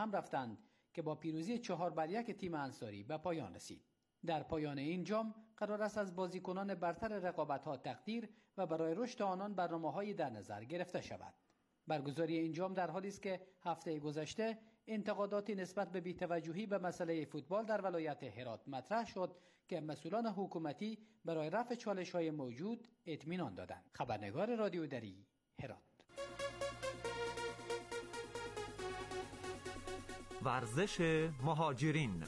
هم رفتند که با پیروزی 4-1 تیم انصاری به پایان رسید. در پایان این جام قرار است از بازیکنان برتر رقابت‌ها تقدیر و برای رشد آنان برنامه‌هایی در نظر گرفته شود. برگزاری این جام در حالی است که هفته گذشته انتقاداتی نسبت به بی‌توجهی به مسئله فوتبال در ولایت هرات مطرح شد که مسئولان حکومتی برای رفع چالش‌های موجود اطمینان دادند. خبرنگار رادیو دری، هرات. ورزش مهاجرین.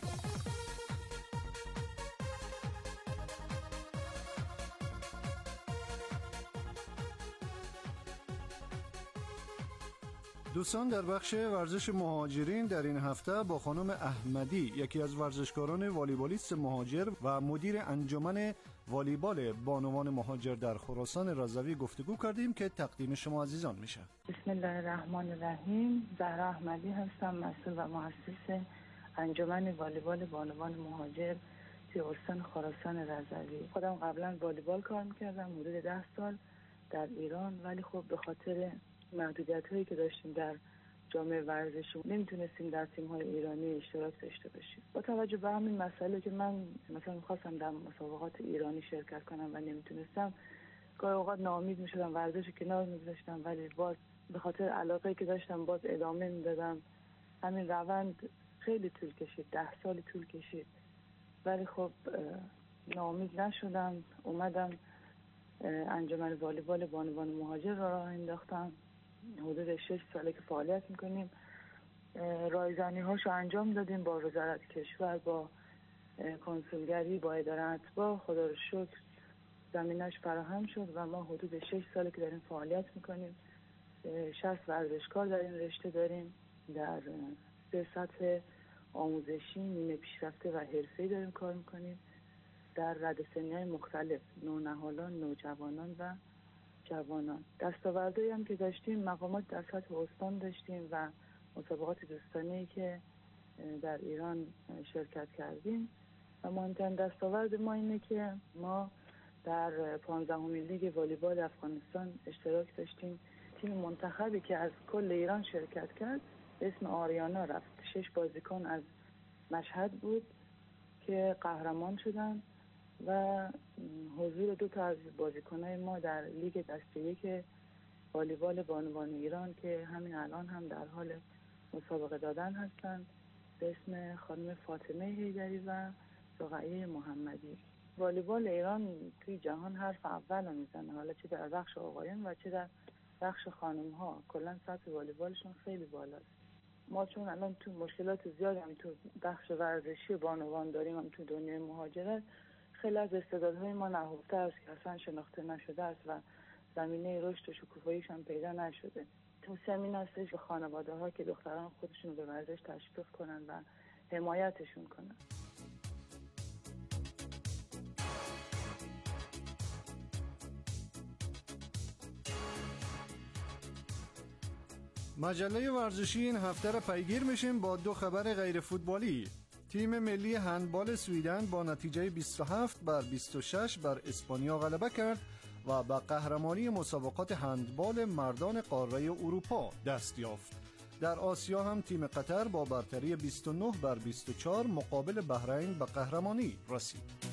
دوستان، در بخش ورزش مهاجرین در این هفته با خانم احمدی، یکی از ورزشکاران والیبالیست مهاجر و مدیر انجمن والیبال بانوان مهاجر در خراسان رضوی گفتگو کردیم که تقدیم شما عزیزان میشه. بسم الله الرحمن الرحیم. زهرا احمدی هستم، مسئول و مؤسس انجمن والیبال بانوان مهاجر توی استان خراسان رضوی. خودم قبلا والیبال کار میکردم حدود 10 سال در ایران، ولی خب به خاطر محدودیت هایی که داشتیم در جامعه ورزشی نمیتونستیم در تیم های ایرانی اشتراک داشته باشیم. با توجه به همین مسئله که من مثلا میخواستم در مسابقات ایرانی شرکت کنم و نمیتونستم، گاهی اوقات ناامید میشدم، ورزش کنار میذاشتم، ولی باز به خاطر علاقه که داشتم باز ادامه میدادم. همین روند خیلی طول کشید، 10 سال طول کشید، ولی خب ناامید نشدم. اومدم انجمن والیبال بانوان مهاجر را راه انداختم. حدود 6 ساله که فعالیت میکنیم. رایزنی هاشو انجام دادیم با وزارت کشور، با کنسولگری، با اداره اتباع. خدا رو شکر زمینش فراهم شد و ما حدود 6 ساله که داریم فعالیت میکنیم. 60 ورزشکار در این رشته داریم. در 3 سطح آموزشی، نیمه پیشرفته و حرفه‌ای داریم کار میکنیم. در رده سنی‌های مختلف، نونهالان، نوجوانان و جوانان. دستاوردهایی هم که داشتیم، مقامات در سطح استان داشتیم و مسابقات دوستانه‌ای که در ایران شرکت کردیم. و مهمترین دستاورد ما اینه که ما در 15مین لیگ والیبال افغانستان اشتراک داشتیم. تیم منتخبی که از کل ایران شرکت کرد به اسم آریانا رفت. 6 بازیکن از مشهد بود که قهرمان شدن و حضور 2 تا از بازیکنای ما در لیگ دسته 1 والیبال بانوان ایران که همین الان هم در حال مسابقه دادن هستند به اسم خانم فاطمه حیدری و رقیه محمدی. والیبال ایران توی جهان حرف اول میزنه، حالا چه در بخش آقایان و چه در بخش خانم ها. کلا سطح والیبالشون خیلی بالاست. ما چون الان تو مشکلات زیادی هم تو بخش ورزشی بانوان داریم، هم تو دنیای مهاجرت خیلی از استعدادهای ما نهفته است که اصلا شناخته نشده است و زمینه رشد و شکوفاییش هم پیدا نشده. توصیه‌ام این هستش به خانواده‌ها که دختران خودشون رو به ورزش تشویق کنن و حمایتشون کنن. مجله ورزشی این هفته را پیگیر میشیم با 2 خبر غیر فوتبالی. تیم ملی هندبال سویدن با نتیجه 27-26 بر اسپانیا غلبه کرد و به قهرمانی مسابقات هندبال مردان قاره اروپا دست یافت. در آسیا هم تیم قطر با برتری 29-24 مقابل بحرین به قهرمانی رسید.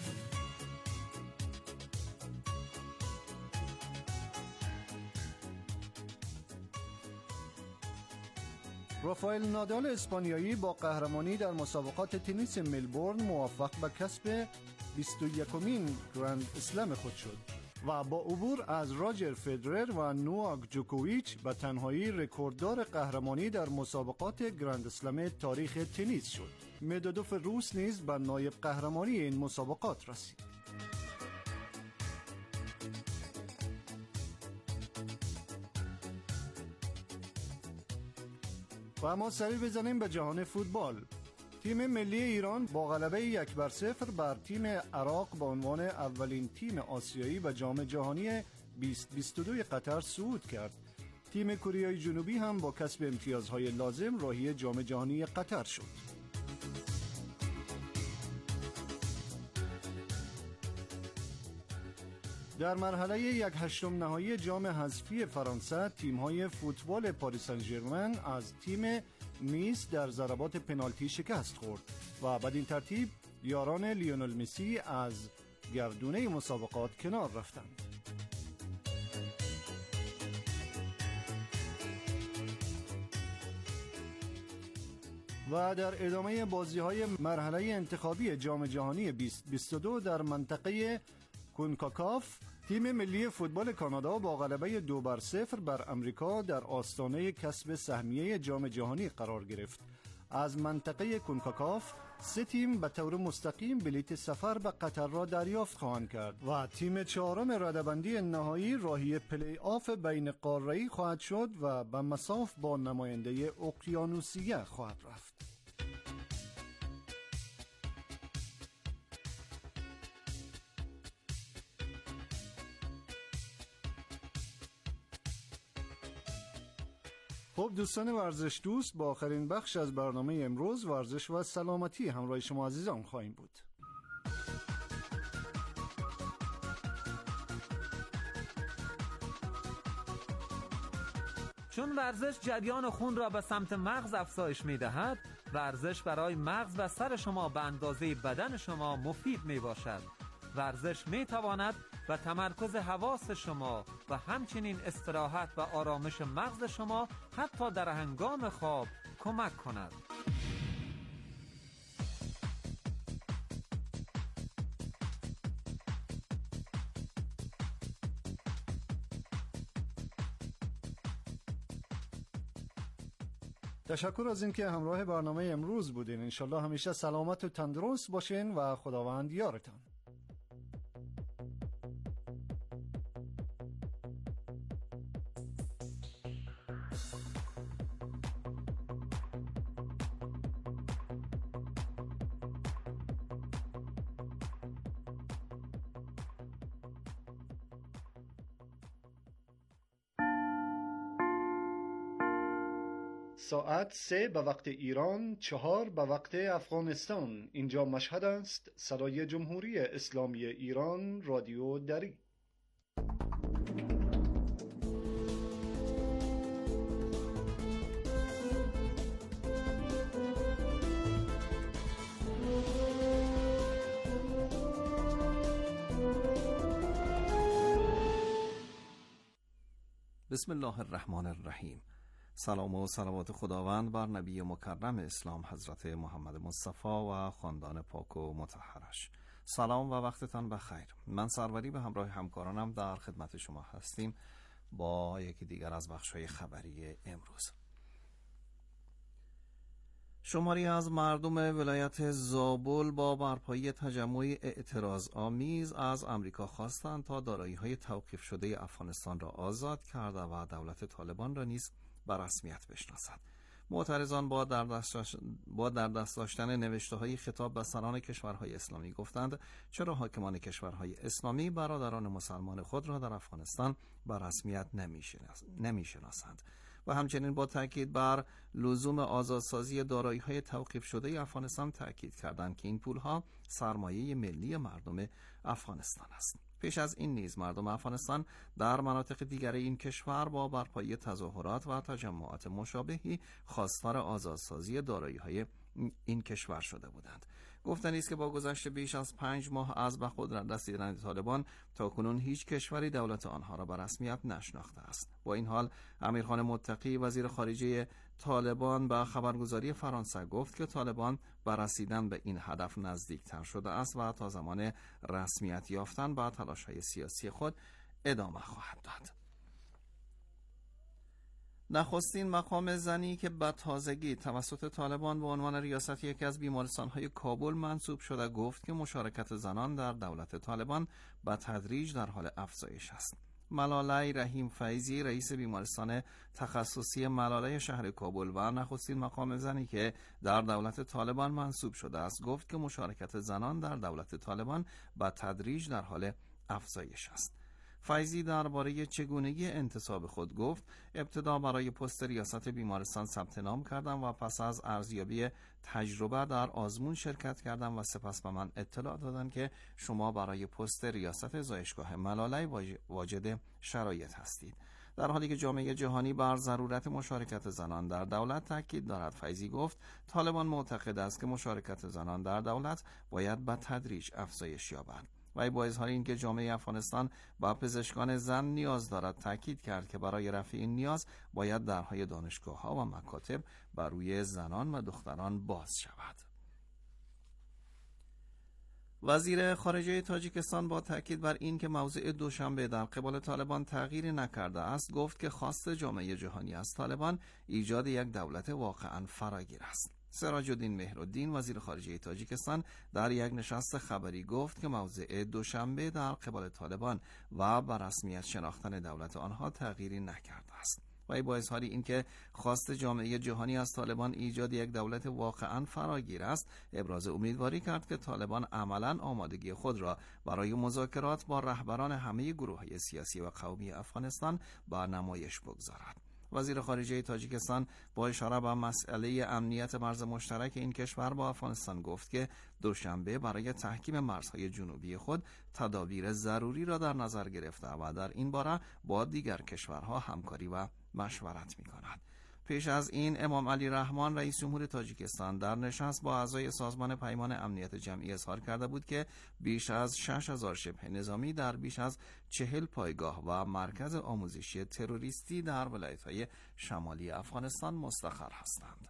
رافائل نادال اسپانیایی با قهرمانی در مسابقات تنیس ملبورن موفق به کسب 21مین گرند اسلم خود شد و با عبور از راجر فدرر و نوواک جوکوویچ به تنهایی رکورددار قهرمانی در مسابقات گرند اسلم تاریخ تنیس شد. مدودوف روس نیز به نایب قهرمانی این مسابقات رسید. و اما سری بزنیم به جهان فوتبال. تیم ملی ایران با غلبه 1-0 بر تیم عراق به عنوان اولین تیم آسیایی به جام جهانی 2022 قطر صعود کرد. تیم کره جنوبی هم با کسب امتیازهای لازم راهی جام جهانی قطر شد. در مرحله 1/8 نهایی جام حذفی فرانسه، تیم‌های فوتبال پاریس سن ژرمن از تیم نیز در ضربات پنالتی شکست خورد و بدین ترتیب یاران لیونل مسی از گردونه مسابقات کنار رفتند. و در ادامه بازی‌های مرحله انتخابی جام جهانی 2022 در منطقه کونکاکاف، تیم ملی فوتبال کانادا با غلبه 2-0 بر امریکا در آستانه کسب سهمیه جام جهانی قرار گرفت. از منطقه کونکاکاف 3 تیم به طور مستقیم بلیط سفر به قطر را دریافت خواهند کرد و تیم چهارم رده‌بندی نهایی راهی پلی آف بین قاره‌ای خواهد شد و به مساف با نماینده اقیانوسیه خواهد رفت. خب دوستان ورزش دوست، با آخرین بخش از برنامه امروز ورزش و سلامتی همراه شما عزیزان خواهیم بود. چون ورزش جریان خون را به سمت مغز افزایش می‌دهد، ورزش برای مغز و سر شما به اندازه بدن شما مفید میباشد. ورزش میتواند و تمرکز حواس شما و همچنین استراحت و آرامش مغز شما حتی در هنگام خواب کمک کند. تشکر از اینکه همراه برنامه امروز بودین. انشالله همیشه سلامت و تندرست باشین و خداوند یارتان. ساعت 3 به وقت ایران، 4 به وقت افغانستان. اینجا مشهد است. صدای جمهوری اسلامی ایران، رادیو دری. بسم الله الرحمن الرحیم. سلام و صلوات خداوند بر نبی مکرم اسلام حضرت محمد مصطفی و خاندان پاک و مطهرش. سلام و وقتتان بخیر. من سروری به همراه همکارانم در خدمت شما هستیم با یکی دیگر از بخش‌های خبری امروز. شماری از مردم ولایت زابل با برپایی تجمع اعتراض آمیز از امریکا خواستند تا دارایی‌های توقیف شده افغانستان را آزاد کرده و دولت طالبان را نیز به رسمیت بشناسد. معترضان با در دست داشتن نوشته‌های خطاب به سران کشورهای اسلامی گفتند چرا حاکمان کشورهای اسلامی برادران مسلمان خود را در افغانستان به رسمیت نمی‌شناسند و همچنین با تاکید بر لزوم آزادسازی دارایی‌های توقیف شده افغانستان تاکید کردند که این پول‌ها سرمایه ملی مردم افغانستان است. پیش از این نیز مردم افغانستان در مناطق دیگر این کشور با برپایی تظاهرات و تجمعات مشابهی خواستار آزادسازی دارایی‌های این کشور شده بودند. گفتنی است که با گذشت بیش از 5 ماه از به قدرت رسیدن طالبان تاکنون هیچ کشوری دولت آنها را به رسمیت نشناخته است. با این حال امیرخان متقی وزیر خارجه طالبان به خبرگزاری فرانسه گفت که طالبان به رسیدن به این هدف نزدیکتر شده است و تا زمان رسمیت یافتن به تلاش‌های سیاسی خود ادامه خواهد داد. نخستین مقام زنی که به تازگی توسط طالبان به عنوان ریاست یکی از بیمارستان‌های کابل منصوب شده گفت که مشارکت زنان در دولت طالبان به تدریج در حال افزایش است. ملاله رحیم فیضی رئیس بیمارستان تخصصی ملاله شهر کابل و نخستین مقام زنی که در دولت طالبان منصوب شده است گفت که مشارکت زنان در دولت طالبان به تدریج در حال افزایش است. فیضی درباره چگونگی انتصاب خود گفت ابتدا برای پست ریاست بیمارستان ثبت نام کردم و پس از ارزیابی تجربه در آزمون شرکت کردم و سپس به من اطلاع دادند که شما برای پست ریاست زایشگاه ملاله واجد شرایط هستید. در حالی که جامعه جهانی بر ضرورت مشارکت زنان در دولت تاکید دارد، فیضی گفت طالبان معتقد است که مشارکت زنان در دولت باید به تدریج افزایش یابد. و با اظهار اینکه جامعه افغانستان با پزشکان زن نیاز دارد، تاکید کرد که برای رفع این نیاز باید درهای دانشگاه‌ها و مکاتب بر روی زنان و دختران باز شود. وزیر خارجه تاجیکستان با تاکید بر این که موضع دوشنبه در قبال طالبان تغییری نکرده است، گفت که خواست جامعه جهانی از طالبان ایجاد یک دولت واقعاً فراگیر است. سراج الدین مهرالدین وزیر خارجه تاجیکستان در یک نشست خبری گفت که موضع دوشنبه در قبال طالبان و بر رسمیت شناختن دولت آنها تغییری نکرده است. و با اظهار اینکه خواست جامعه جهانی از طالبان ایجاد یک دولت واقعاً فراگیر است، ابراز امیدواری کرد که طالبان عملاً آمادگی خود را برای مذاکرات با رهبران همه گروه‌های سیاسی و قومی افغانستان با نمایش بگذارد. وزیر خارجه تاجیکستان با اشاره به مسئله امنیت مرز مشترک این کشور با افغانستان گفت که دوشنبه برای تحکیم مرزهای جنوبی خود تدابیر ضروری را در نظر گرفته و در این باره با دیگر کشورها همکاری و مشورت می‌کند. پیش از این امام علی رحمان رئیس جمهور تاجیکستان در نشست با اعضای سازمان پیمان امنیت جمعی اظهار کرده بود که بیش از 6000 شبه نظامی در بیش از 40 پایگاه و مرکز آموزشی تروریستی در ولایت‌های شمالی افغانستان مستقر هستند.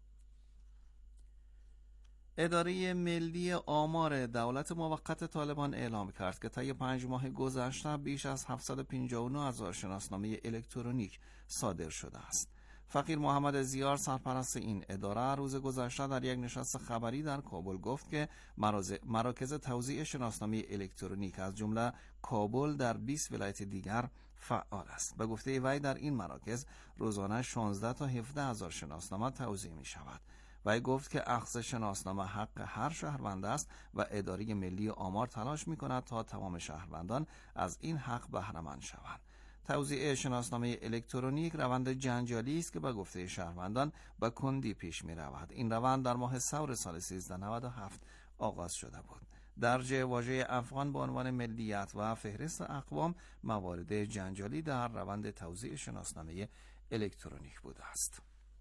اداره ملی آمار دولت موقت طالبان اعلام کرد که طی 5 ماه گذشته بیش از 759,000 شناسنامه الکترونیک صادر شده است. فقیر محمد زیار سرپرست این اداره روز گذشته در یک نشست خبری در کابل گفت که مراکز توزیع شناسنامه الکترونیک از جمله کابل در 20 ولایت دیگر فعال است. به گفته وی در این مراکز روزانه 16 تا 17,000 شناسنامه توزیع می شود. وی گفت که اخذ شناسنامه حق هر شهروند است و اداره ملی آمار تلاش می کند تا تمام شهروندان از این حق بهره مند شوند. توزیع شناسنامه الکترونیک روند جنجالی است که به گفته شهروندان به کندی پیش می رود. این روند در ماه ثور سال 1397 آغاز شده بود. درج واژه افغان به عنوان ملیت و فهرست اقوام موارد جنجالی در روند توزیع شناسنامه الکترونیک بوده است.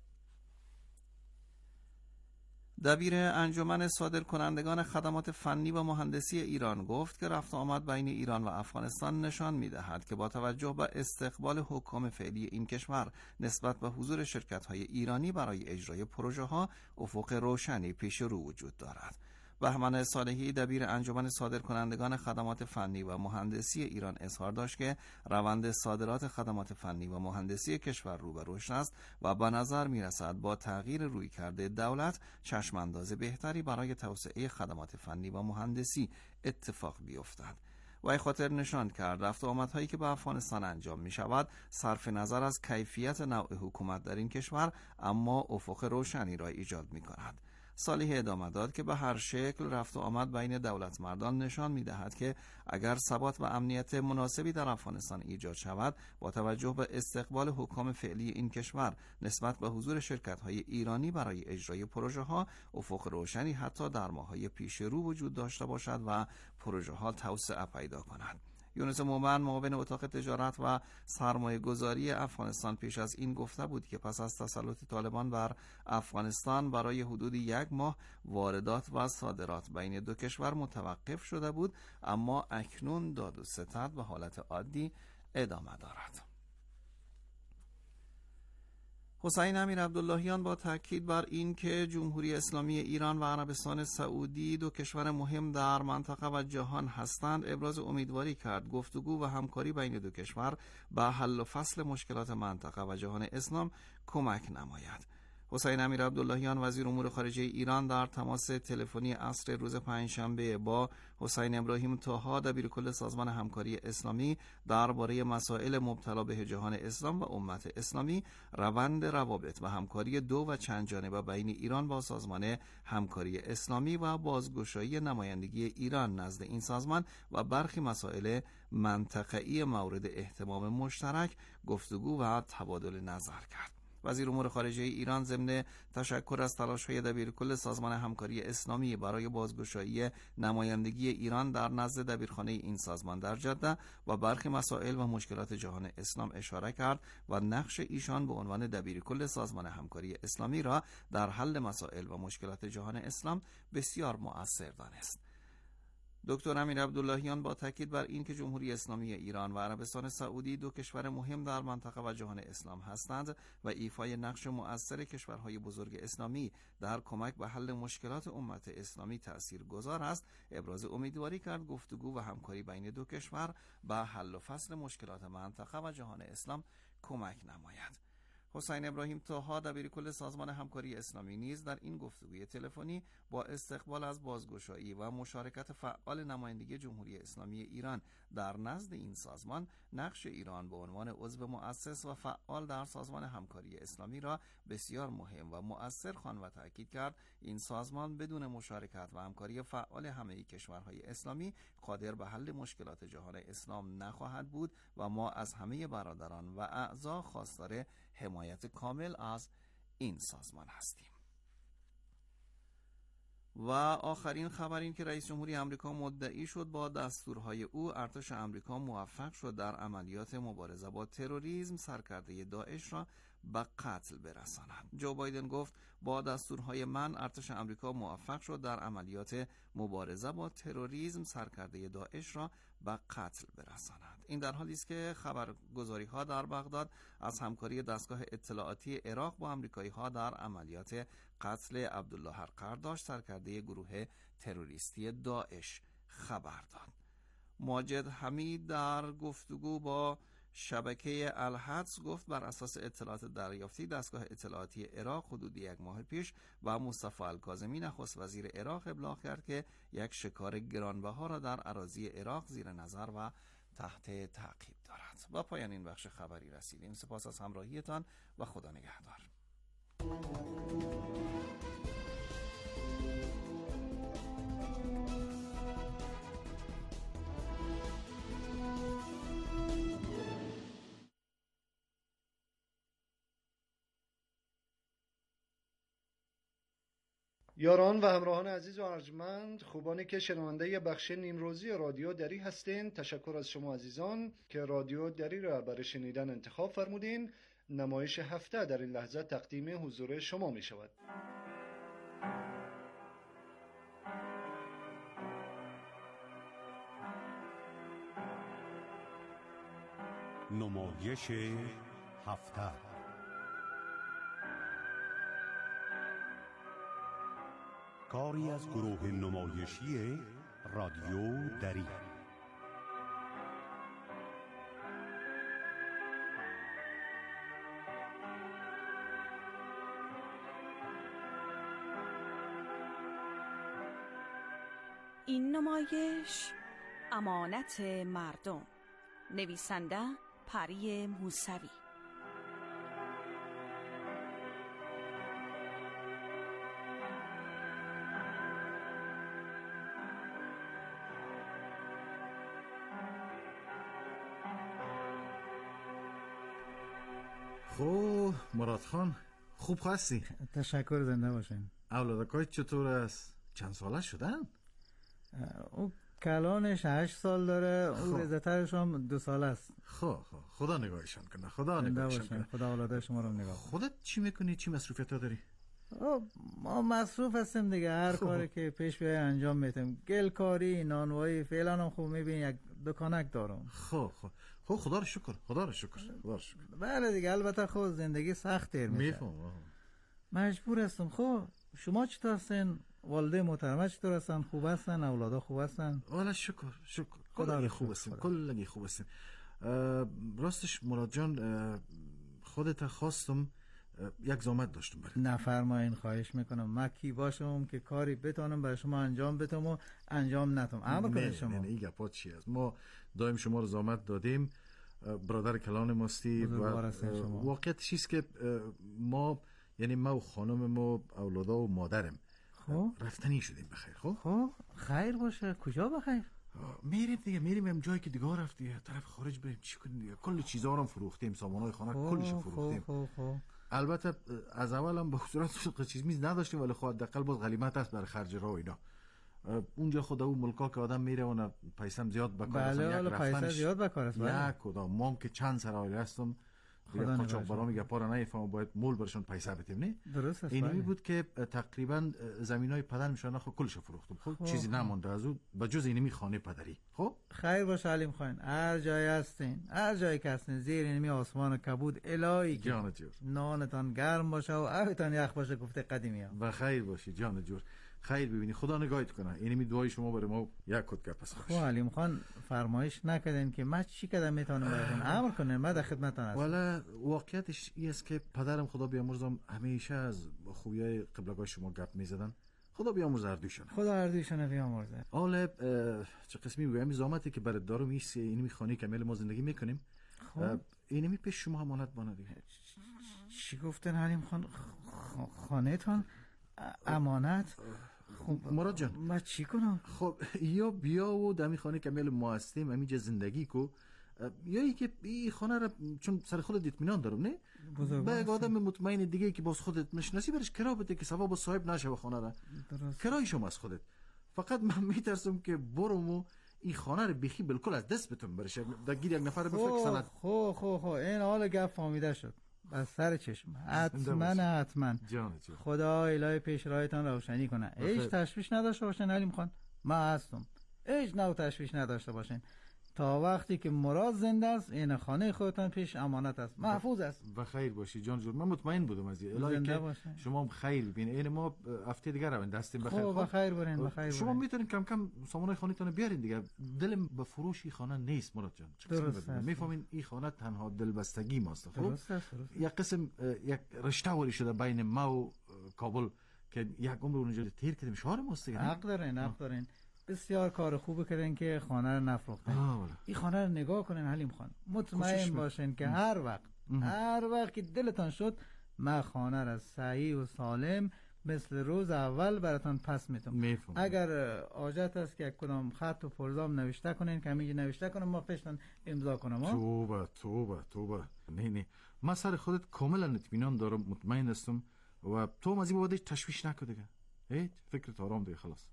دبیر انجمن صادرکنندگان خدمات فنی و مهندسی ایران گفت که رفت آمد بین ایران و افغانستان نشان می‌دهد که با توجه به استقبال حکام فعلی این کشور نسبت به حضور شرکت‌های ایرانی برای اجرای پروژه‌ها افق روشنی پیش رو وجود دارد. بهمن صالحی دبیر انجمن صادرکنندگان خدمات فنی و مهندسی ایران اظهار داشت که روند صادرات خدمات فنی و مهندسی کشور رو به رشد است و به نظر می‌رسد با تغییر رویکرد دولت چشم‌انداز بهتری برای توسعه خدمات فنی و مهندسی اتفاق بیفتد. وی خاطر نشان کرد رفت و آمدهایی که به افغانستان انجام می شود صرف نظر از کیفیت نوع حکومت در این کشور اما افق روشنی را ایجاد می کند. صالح ادامه داد که به هر شکل رفت و آمد بین دولت مردان نشان می دهد که اگر ثبات و امنیت مناسبی در افغانستان ایجاد شود با توجه به استقبال حکام فعلی این کشور نسبت به حضور شرکت‌های ایرانی برای اجرای پروژه‌ها افق روشنی حتی در ماه‌های پیش رو وجود داشته باشد و پروژه‌ها توسعه پیدا کند. یونس مومن معاون اتاق تجارت و سرمایه گذاری افغانستان پیش از این گفته بود که پس از تسلط طالبان بر افغانستان برای حدود 1 ماه واردات و صادرات بین دو کشور متوقف شده بود، اما اکنون داد و ستد به حالت عادی ادامه دارد. حسین امیر عبداللهیان با تاکید بر این که جمهوری اسلامی ایران و عربستان سعودی دو کشور مهم در منطقه و جهان هستند ابراز امیدواری کرد گفتگو و همکاری بین دو کشور به حل و فصل مشکلات منطقه و جهان اسلام کمک نماید. حسین امیر عبداللهیان وزیر امور خارجه ایران در تماس تلفنی عصر روز پنجشنبه با حسین ابراهیم طاها دبیرکل سازمان همکاری اسلامی درباره مسائل مبتلا به جهان اسلام و امت اسلامی، روند روابط و همکاری دو و چند جانبه بین ایران با سازمان همکاری اسلامی و بازگشایی نمایندگی ایران نزد این سازمان و برخی مسائل منطقه‌ای مورد اهتمام مشترک گفتگو و تبادل نظر کرد. وزیر امور خارجه ایران ضمن تشکر از تلاش‌های دبیرکل سازمان همکاری اسلامی برای بازگشایی نمایندگی ایران در نزد دبیرخانه این سازمان در جده و برخی مسائل و مشکلات جهان اسلام اشاره کرد و نقش ایشان به عنوان دبیرکل سازمان همکاری اسلامی را در حل مسائل و مشکلات جهان اسلام بسیار مؤثر دانست. دکتر امیر عبداللهیان با تاکید بر این که جمهوری اسلامی ایران و عربستان سعودی دو کشور مهم در منطقه و جهان اسلام هستند و ایفای نقش مؤثر کشورهای بزرگ اسلامی در کمک به حل مشکلات امت اسلامی تأثیرگذار است، ابراز امیدواری کرد گفتگو و همکاری بین دو کشور به حل و فصل مشکلات منطقه و جهان اسلام کمک نماید. حسین ابراهیم طاها دبیرکل سازمان همکاری اسلامی نیز در این گفتگوی تلفنی با استقبال از بازگشایی و مشارکت فعال نمایندگی جمهوری اسلامی ایران در نزد این سازمان نقش ایران به عنوان عضو مؤسس و فعال در سازمان همکاری اسلامی را بسیار مهم و مؤثر خواند و تاکید کرد این سازمان بدون مشارکت و همکاری فعال همه کشورهای اسلامی قادر به حل مشکلات جهان اسلام نخواهد بود و ما از همه برادران و اعضا خواستار حمایت کامل از این سازمان هستیم. و آخرین خبر این که رئیس جمهوری آمریکا مدعی شد با دستورهای او ارتش آمریکا موفق شد در عملیات مبارزه با تروریسم سرکرده داعش را به قتل برساند. جو بایدن گفت با دستورهای من ارتش آمریکا موفق شد در عملیات مبارزه با تروریسم سرکرده داعش را به قتل برساند. این در حالی است که خبرگزاری‌ها در بغداد از همکاری دستگاه اطلاعاتی عراق با آمریکایی‌ها در عملیات قتل عبدالله هرقرداش سرکرده گروه تروریستی داعش خبر داد. ماجد حمید در گفتگو با شبکه الحدس گفت بر اساس اطلاعات دریافتی دستگاه اطلاعاتی عراق حدود 1 ماه پیش و مصطفی الکاظمی نخست وزیر عراق ابلاغ کرد که یک شکار گرانبها را در اراضی عراق زیر نظر و تحت تعقیب دارد. با پایان این بخش خبری رسیدیم. سپاس از همراهیتان و خدا نگهدار. یاران و همراهان عزیز و ارجمند، خوبانی که شنونده بخش نیمروزی رادیو دری هستین، تشکر از شما عزیزان که رادیو دری را برای شنیدن انتخاب فرمودین. نمایش هفته در این لحظه تقدیم حضور شما می شود. نمایش هفته. کاری از گروه نمایشی رادیو دری. این نمایش امانت مردم. نویسنده پری موسوی. خب مراد خان خوب هستی؟ تشکر، زنده باشین. اولادکای چطور است؟ چند ساله شدن؟ او کلانش 8 سال داره، او رزترش هم 2 ساله است. خب خدا نگاهشان کنه. خدا نگاهشان کنه. خدا اولاد شما رو نگاه. خودت چی میکنی؟ چی مصروفیت ها داری؟ ما مصروف هستیم دیگه، هر کاری که پیش بیای انجام میدیم. گلکاری، نانوایی، فعلا هم خوب میبین یک دکانک دارم. خب خدا رو شکر. بله دیگه، البته خود زندگی سخت تیر میشه. میفهم. مجبور هستم. خب شما چطور هستین؟ والده محترمه چطور هستن؟ خوب هستن؟ اولادا خوب هستن؟ والا شکر. کلگی خوب هستیم. کلگی خوب هستیم. راستش مراد جان، خودت خواستم یک زحمت داشتم برای. نفرمایین، خواهش میکنم. من کی باشم که کاری بتونم برای شما انجام بدم و انجام ندم. امر کنید شما. نه این گپا چی است؟ ما دائم شما رو زحمت دادیم، برادر کلان ماستی و واقعیت چیست که ما، یعنی ما و خانم و اولادا و مادرم رفتنی شدیم بخیر. خب خیر باشه. کجا بخیر؟ میریم جایی که دیگه رفتی طرف خارج بریم. چی کنیم دیگه؟ کل چیزا رو فروختیم، سامانای خانه کلش فروختیم. البته از اول هم به صورت چیز میز نداشتیم، ولی خود حداقل باز غلیمت است برای خرج راه و اینا. اونجا خود اون ملکا که آدم میره و پیسم زیاد بکار است. بله پیسه زیاد بکار است. یک کدام ما که چند سر عائله هستم دیگه قاچاق برا میگه پارا نمیفهم باید مول برشون پیسه بدیم نه. درست است. اینی بود که تقریبا زمینای پدر میشن خب کلش فروختم. خب چیزی نمونده از اون به جز اینمی خانه پدری. خب خیر باشه علیم خان، هر جای هستین، هر جایی که هستین، زیر اینمی آسمان کبود الهی که نانتان گرم باشه و آبتان یخ باشه گفته قدیمی ها. و خیر باشی جان جور. خیر ببینی خدا نگاهت کنه. اینمی دعای شما برای ما یک کد گپ است. خب علیم خان فرمایش نکردین که ما چی کدام میتونم براتون امر کنم، ما در خدمتتون هستم. والا واقعیتش این است که پدرم خدا بیامرزم همیشه از خوبیای قبلگاه شما گپ میزدن. خدا بیامرز اردوشون. خدا اردوشون بیامرزه. حالا چه قسمی میگم زحمتی که برای دارو میسی اینمی خانه کامل ما زندگی میکنیم. خب اینمی پیش شما امانت بانه دیگه. چی گفتن علیم خان؟ خانه تان امانت؟ خب مراد جان ما چی کنم؟ خب یا بیا و دمی خانه کامل ما هستیم همینجا زندگی کو، یا ای که این خانه را چون سر خودت اطمینان دارم نه به یک آدم مطمئن دیگه که باز خودت میشناسی برش کرا بده که سبب صاحب نشه و خانه را. کرای شما از خودت. فقط من میترسم که برم و این خانه رو بخی بالکل از دست بتون برشه در گیر یک نفر بفرک سند. خب این حال گپ فهمیده شد. از سر چشم حتما خدا الهی پیش رایتان روشنی کنه. هیچ تشویش نداشته باشین علیم خان، من هستم. هیچ نوع تشویش نداشته باشین. تا وقتی که مراد زنده است این خانه خودتان پیش امانت است، محفوظ است. و خیر باشی جان جون. من مطمئن بودم از این الهی که شما هم خیر ببینید. این ما هفته دیگه رو دستیم بخیر. خب بخیر برین بخیر. شما میتونین کم کم سامان خانه‌تون بیارین دیگه. دلم به فروش خانه نیست مراد جان. درست میفهمین این خانه تنها دلبستگی ماست. خب درست. یک قسم یک رشته وری شده بین ما و کابل که یک عمر اونجا تیر کردیم شهر ماست دیگه. حق دارین. بسیار کار خوبه کردن که خانه رو نفروختن. این خانه رو نگاه کنین حلیم خان، مطمئن باشین که هر وقت که دلتان شد من خانه رو صحیح و سالم مثل روز اول براتون پس میتونم. اگر حاجت است که کدام خط و پرزام نوشته کنین که همینجا نوشته کنم ما پیشتون امضا کنم. توبه نه من سر خودت کاملا اطمینان دارم، مطمئن هستم و تو از این بابت تشویش نکن دیگه. هیچ فکرت آرام دیگه خلاص.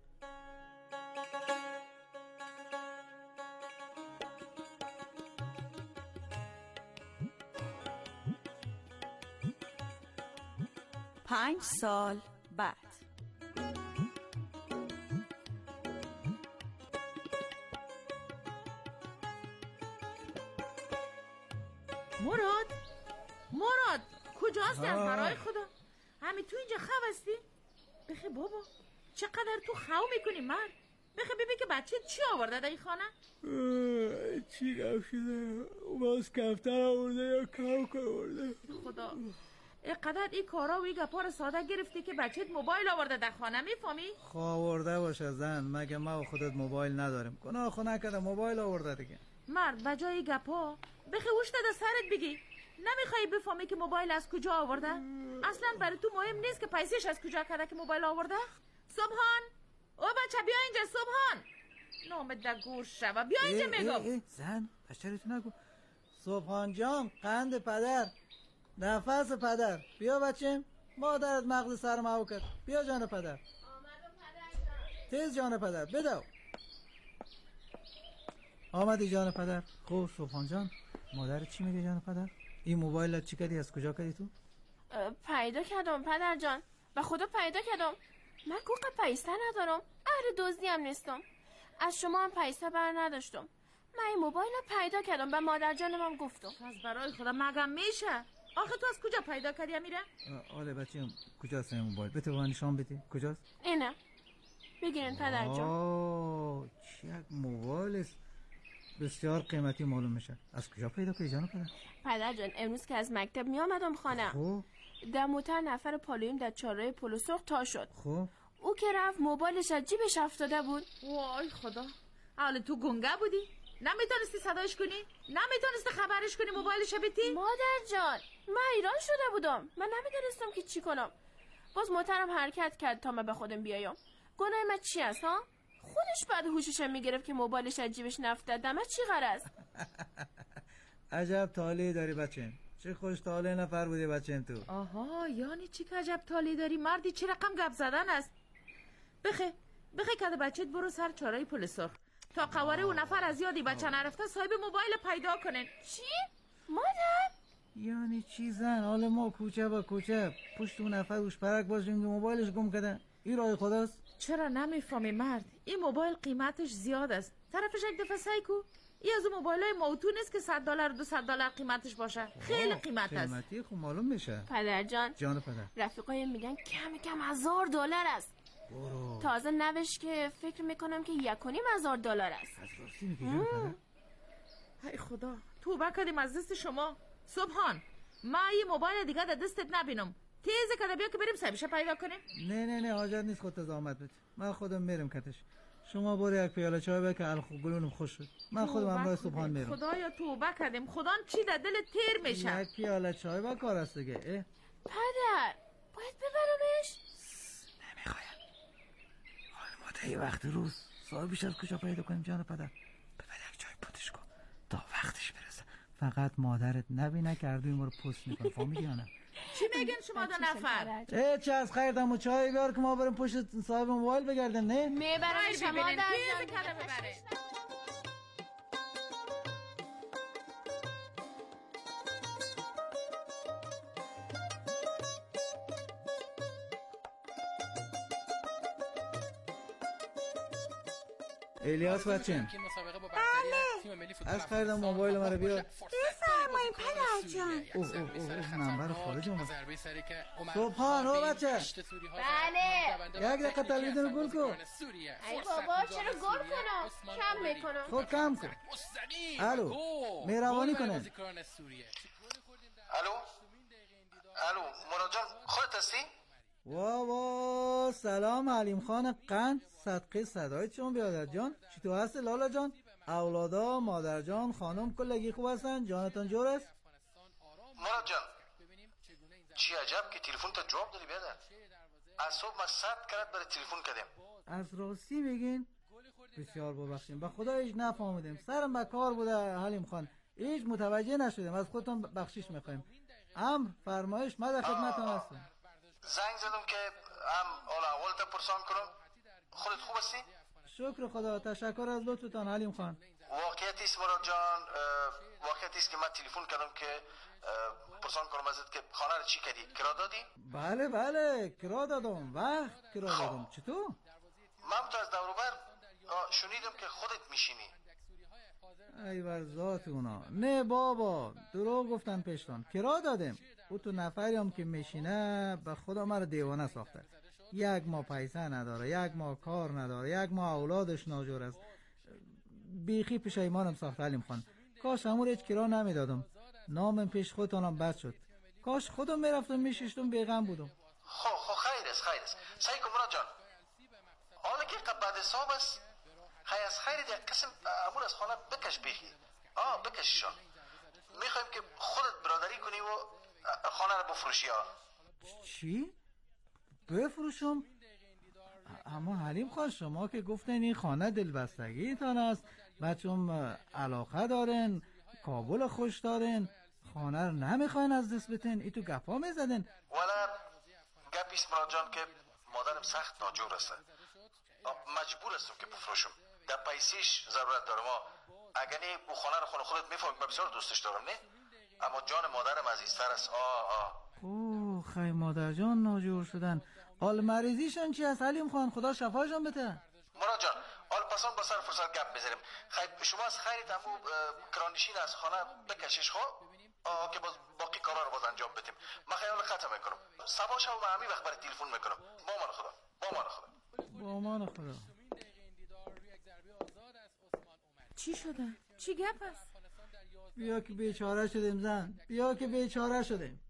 پنج سال بعد مراد کجاست از برای خدا؟ همین تو اینجا خواب هستی؟ بخی بابا چقدر تو خواب میکنی مرد؟ بخی ببین که بچه چی آورده در این خانه؟ چی نشده؟ باز کفتر آورده یا کاوک آورده؟ خدا اینقدر این کارا و این گپا رو ساده گرفتی که بچه‌ت موبایل آورده در خانه، میفهمی؟ آورده باشه زن، مگه ما و خودت موبایل نداریم؟ گناه نکرده موبایل آورده دیگه. مرد بجای گپا بخی اوشت در سرت بگی. نمیخوای بفهمی که موبایل از کجا آورده؟ اصلا برای تو مهم نیست که پیسش از کجا کرده که موبایل آورده؟ صبحان او بچه بیا اینجا. صبحان نامت در گور شوه، بیا اینجا میگم. زن بچه‌تو نگو. صبحان جان قند پدر، نفس پدر، بیا بچم. مادرت مغز سرم او کرد. بیا جان پدر. آمدم پدر جان. تیز جان پدر بدو. آمدی جان پدر. خوب صبحان جان مادرت چی میگه جان پدر؟ این موبایل چی کردی؟ از کجا کردی تو؟ پیدا کردم پدر جان، به خدا پیدا کردم. من گوقه پیسه ندارم، اهل دزدی هم نیستم، از شما هم پیسه بر نداشتم. من این موبایل رو پیدا کردم، به مادر جانم هم گفتم. از برای خدا مگم میشه؟ آخه تو از کجا پیدا کردی امیره؟ آله بچه‌م کجاست این موبایل؟ بده من نشون بده. کجاست؟ اینه. بگیرین پدر جان. چه یک موبایل است بسیار قیمتی معلوم میشه. از کجا پیدا کردی جان پدر جان امروز که از مکتب می آمدم خانه. خب در موتر نفر پالویم در چهارراه پل سرخ تا شد. خب او که رفت موبایلش از جیبش افتاده بود. وای خدا، حالا تو گنگه بودی؟ نمیتونستی صداش کنی؟ نمیتونستی خبرش کنی موبایلش بیتی؟ مادر جان من ایران شده بودم، من نمیدونستم که چی کنم. باز موترم حرکت کرد تا من به خودم بیایم. گناه من چی است ها؟ خودش بعد هوشش میگرفت که موبایلش از جیبش نفتاد. من چی غرض؟ عجب طالعی داری بچه. چه خوش تاله نفر بوده بچه تو. آها یعنی چی که عجب تالی داری مردی، چه رقم گپ زدن است. بخی کده بچت برو سر چارای پل سرخ تا قواره و نفر از یادی بچه نرفته صاحب موبایل پیدا کنن. چی؟ مادر؟ یعنی چی زن؟ حال ما کوچه با کوچه پشت اون نفر اوش پرک باشیم که موبایلش گم کردن. این راه خداست؟ چرا نمیفهمی مرد؟ این موبایل قیمتش زیاد است. طرفش یک دفعه سعی کو. این از اون موبایل های موتون است که $100 $200 قیمتش باشه. خیلی قیمت است. قیمتی خب معلوم میشه. پدر جان پدر، رفیقای میگن کم $1,000 است. برو. تازه نوش که فکر میکنم که $1,500 است. از راستی میگی جان پدر؟ ای خدا توبه کردیم از دست شما. سبحان ما این موبایل دیگه در دستت نبینم. تیزه کده بیا که بریم صاحبش پیدا کنیم. نه حاجت نیست، خودت زحمت بده. من خودم میرم کتش. شما برو یک پیاله چای بده که گلونم خوش شد. من خودم همراه سبحان میرم. خدایا توبه کردیم. خدا چی در دل تیر میشه. یک پیاله چای با کار است دیگه. پدر باید ببرمش؟ نمیخوایم. حال ما تا یه وقت روز صاحبش از کجا پیدا کنیم جان پدر؟ ببر یک چای پاتش کن تا وقتش برسه. فقط مادرت نبینه که اردوی ما رو پست میکنه. فهمیدی یا نه؟ چی میگن شما دو نفر؟ چه از خیر دم و چای بیار که ما بریم پشت صاحب موبایل بگردیم. نه میبرم شما در الیاس بچم از خیردم موبایل ما رو بیار. بفرمایید پدر جان. اوه نمبر خارج اومد. سبحان او بچه. بله یک دقیقه تلویزیون گل کن. ای بابا چرا گل کنم؟ کم میکنم. خب کم کن. الو مهربانی کنه. الو مراد جان خودت هستی؟ وا سلام حلیم خان قند صدقه صدای چون بیادر جان. چی تو هست لالا جان؟ اولادا مادر جان خانم کلگی خوب هستن؟ جانتان جور است؟ مراد جان چی عجب که تلفن تا جواب دادی بیادر. از صبح ما 100 کرد برای تلفن کردیم. از راستی میگین؟ بسیار ببخشیم به خدا هیچ نفهمیدیم. سرم به کار بوده حلیم خان هیچ متوجه نشدیم. از خودتون بخشش میخوایم. امر فرمایش من در خدمتتون هستم. زنگ زدم که هم حال احوال تا پرسان کنم. خودت خوب هستی؟ شکر خدا تشکر از لطفتان حلیم خان. واقعیت است مراد جان، واقعیت است که من تلفن کردم که پرسان کنم ازت که خانه رو چی کردی؟ کرا دادی؟ بله کرا دادم. وقت کرا دادم. چطور؟ من تو از دوروبر شنیدم که خودت میشینی. ای بر ذات اونا. نه بابا دروغ گفتن پشتان. کرا دادم. او تو نفریم که میشینه به خدا مرا دیوانه ساخته. یک ما پیسه نداره، یک ما کار نداره، یک ما اولادش ناجور است. بیخی پشیمانم ساخته حلیم خان. کاش همون هیچ کرا نمیدادم. نامم پیش خودتانم بد شد. کاش خودم میرفتم میشیشتم بیغم بودم. خب خیر است سعی کن مراد جان. حالا که بعد حساب است خیر از خیر یک قسم امور از خانه بکش بیخی. بکششان. میخوایم که خودت برادری کنی و خانه رو بفروشی. چی؟ بفروشم؟ اما حلیم خان شما که گفتن این خانه دلبستگی تان است، بچم علاقه دارن، کابل خوش دارن، خانه رو نمیخواین از دست بتن. ای تو گپا میزدن. والا گپیست مراد جان که مادرم سخت ناجور است. مجبور هستم که بفروشم. در پیسیش ضرورت دارم. اگر نه او خانه رو خودت میفهمی من بسیار دوستش دارم. نه اما جان مادرم عزیزتر است. اوه خیلی مادر جان ناجور شدن. حال مریضیشان چی است حلیم خان؟ خدا شفاشان بده. مراد جان حال پسان با سر فرصت گپ بزنیم. خیلی شما از خیرت امو کرانشین از خانه بکشش که باز باقی کارا رو باز انجام بدیم. من خیال ختم میکنم. صبح شب و همین وقت برای تلفن میکنم. با من خدا. چی شده؟ چی گپ است؟ بیا که بیچاره شدیم زن. بیا که بیچاره شدیم.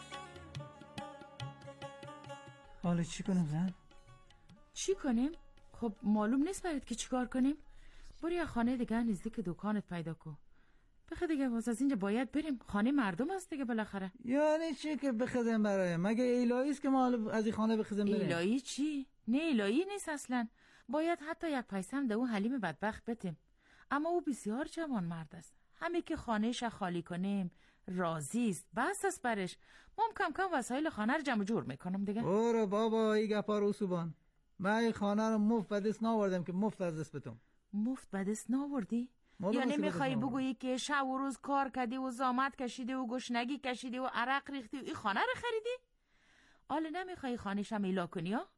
حالا چی کنیم زن؟ چی کنیم؟ خب معلوم نیست برات که چیکار کنیم. برو یه خانه دیگه نزدیک دکانت پیدا کن. بخه دیگه واسه از اینجا باید بریم، خانه مردم است دیگه بالاخره. یعنی چی که بخزم برای مگه ایلایی است که ما از این خانه بخزم بریم؟ ایلایی چی؟ نه ایلایی نیست اصلا. باید حتی یک پیسه هم ده اون حلیم بدبخت بتیم. اما او بسیار جوان مرد است. همین که خانه‌اش خالی کنیم راضی است، بس است برش. ما کم کم وسایل خانه رو جمع جور میکنم دیگه. برو بابا ای گپا رو سوبان. من این خانه رو مفت به دست ناوردم که مفت از دست بتم. مفت به دست ناوردی؟ یعنی میخوایی بگویی که شب و روز کار کردی و زحمت کشیدی و گشنگی کشیدی و عرق ریختی و این خانه رو خریدی؟ حالا نمیخوایی خانه‌ش هم ایلا کنی ها؟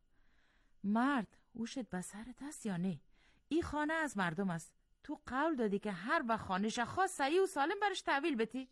مرد اوشت به سرت هست یا نه؟ این خانه از مردم است. تو قول دادی که هر وقت خانه‌ش خواست صحیح و سالم برش تحویل بدی.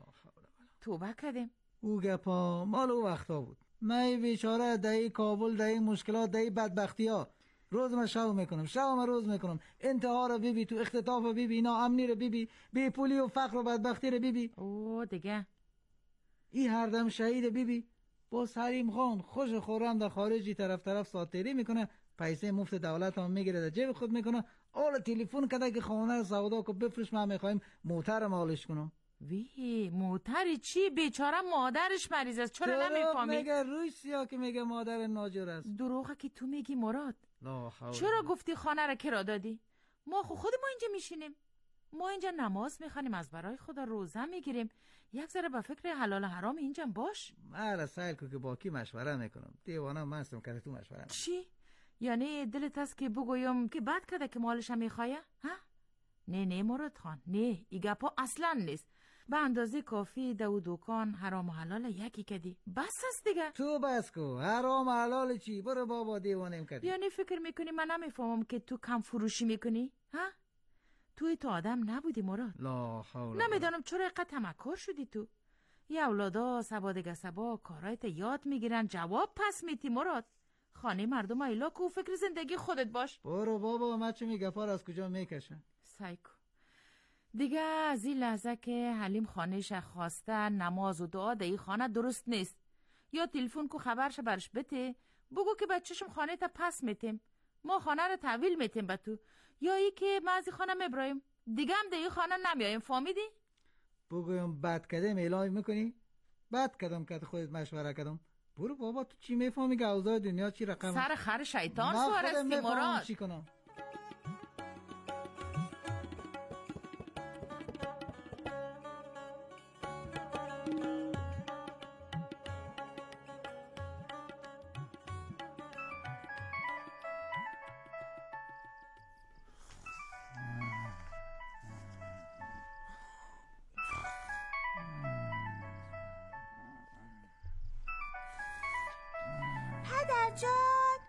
توبه کردیم. او گپا مال او وقتا بود. من بیچاره دایی کابل، دایی مشکلات، دایی بدبختی ها روز من شب میکنم، شب من روز میکنم. انتحار رو بیبی، تو اختطاف رو بیبی، ناامنی رو بیبی، بی پولی و فقر و بدبختی رو بیبی. او دیگه این هر دم شهید بیبی با سلیم خان خوش خورم در خارجی طرف ساتری میکنه، پیسه مفت دولت هم میگیره در جیب خود میکنه. آل تلفن کده که خانه رو سودا کو بفروش، من میخوایم موتر مالش کنم. وی موتری چی؟ بیچاره مادرش مریض است، چرا نمیفهمی؟ میگه روی سیا که میگه مادر ناجور است. دروغه که تو میگی مراد. چرا گفتی خانه را کرا دادی؟ ما خود ما اینجا میشینیم، ما اینجا نماز میخوانیم، از برای خدا روزه میگیریم. یک ذره به فکر حلال و حرام اینجا باش. من سایل کو که با کی مشوره میکنم، دیوانه من هستم که تو مشوره میکنم. چی؟ یعنی دلت هست که بگویم که بعد کده که مالش هم میخواه؟ ها؟ نه مراد خان، نه ای گپا اصلا نیست. به اندازه کافی دو دکان حرام و حلال یکی کدی، بس است دیگه. تو بس کو، حرام و حلال چی؟ برو بابا دیوانم کردی. یعنی فکر میکنی من نمیفهمم که تو کم فروشی میکنی؟ ها؟ توی تو آدم نبودی مراد. لا حول. نمیدانم چرا اینقدر تمکر شدی تو. یه اولادا سبا دیگه سبا کارایت یاد میگیرن، جواب پس میتی مراد. خانه مردم ایلا کو، فکر زندگی خودت باش. برو بابا، من چه میگفار از کجا میکشن. سایکو دیگه از این لحظه که حلیم خانهش خواسته نماز و دعا در این خانه درست نیست. یا تلفن کو خبرش برش بته، بگو که بچه‌شم خانه تا پس میتیم، ما خانه رو تحویل میتیم به تو، یا ای که ما از این خانه میبرایم دیگه هم در این خانه نمیایم. فهمیدی؟ بگویم بد کردم اعلام میکنی؟ بد کردم که خودت مشوره کردم. برو بابا، تو چی میفهمی که اوضاع دنیا چی رقم؟ سر خر شیطان سوار استی مراد. چی کنم؟ پدر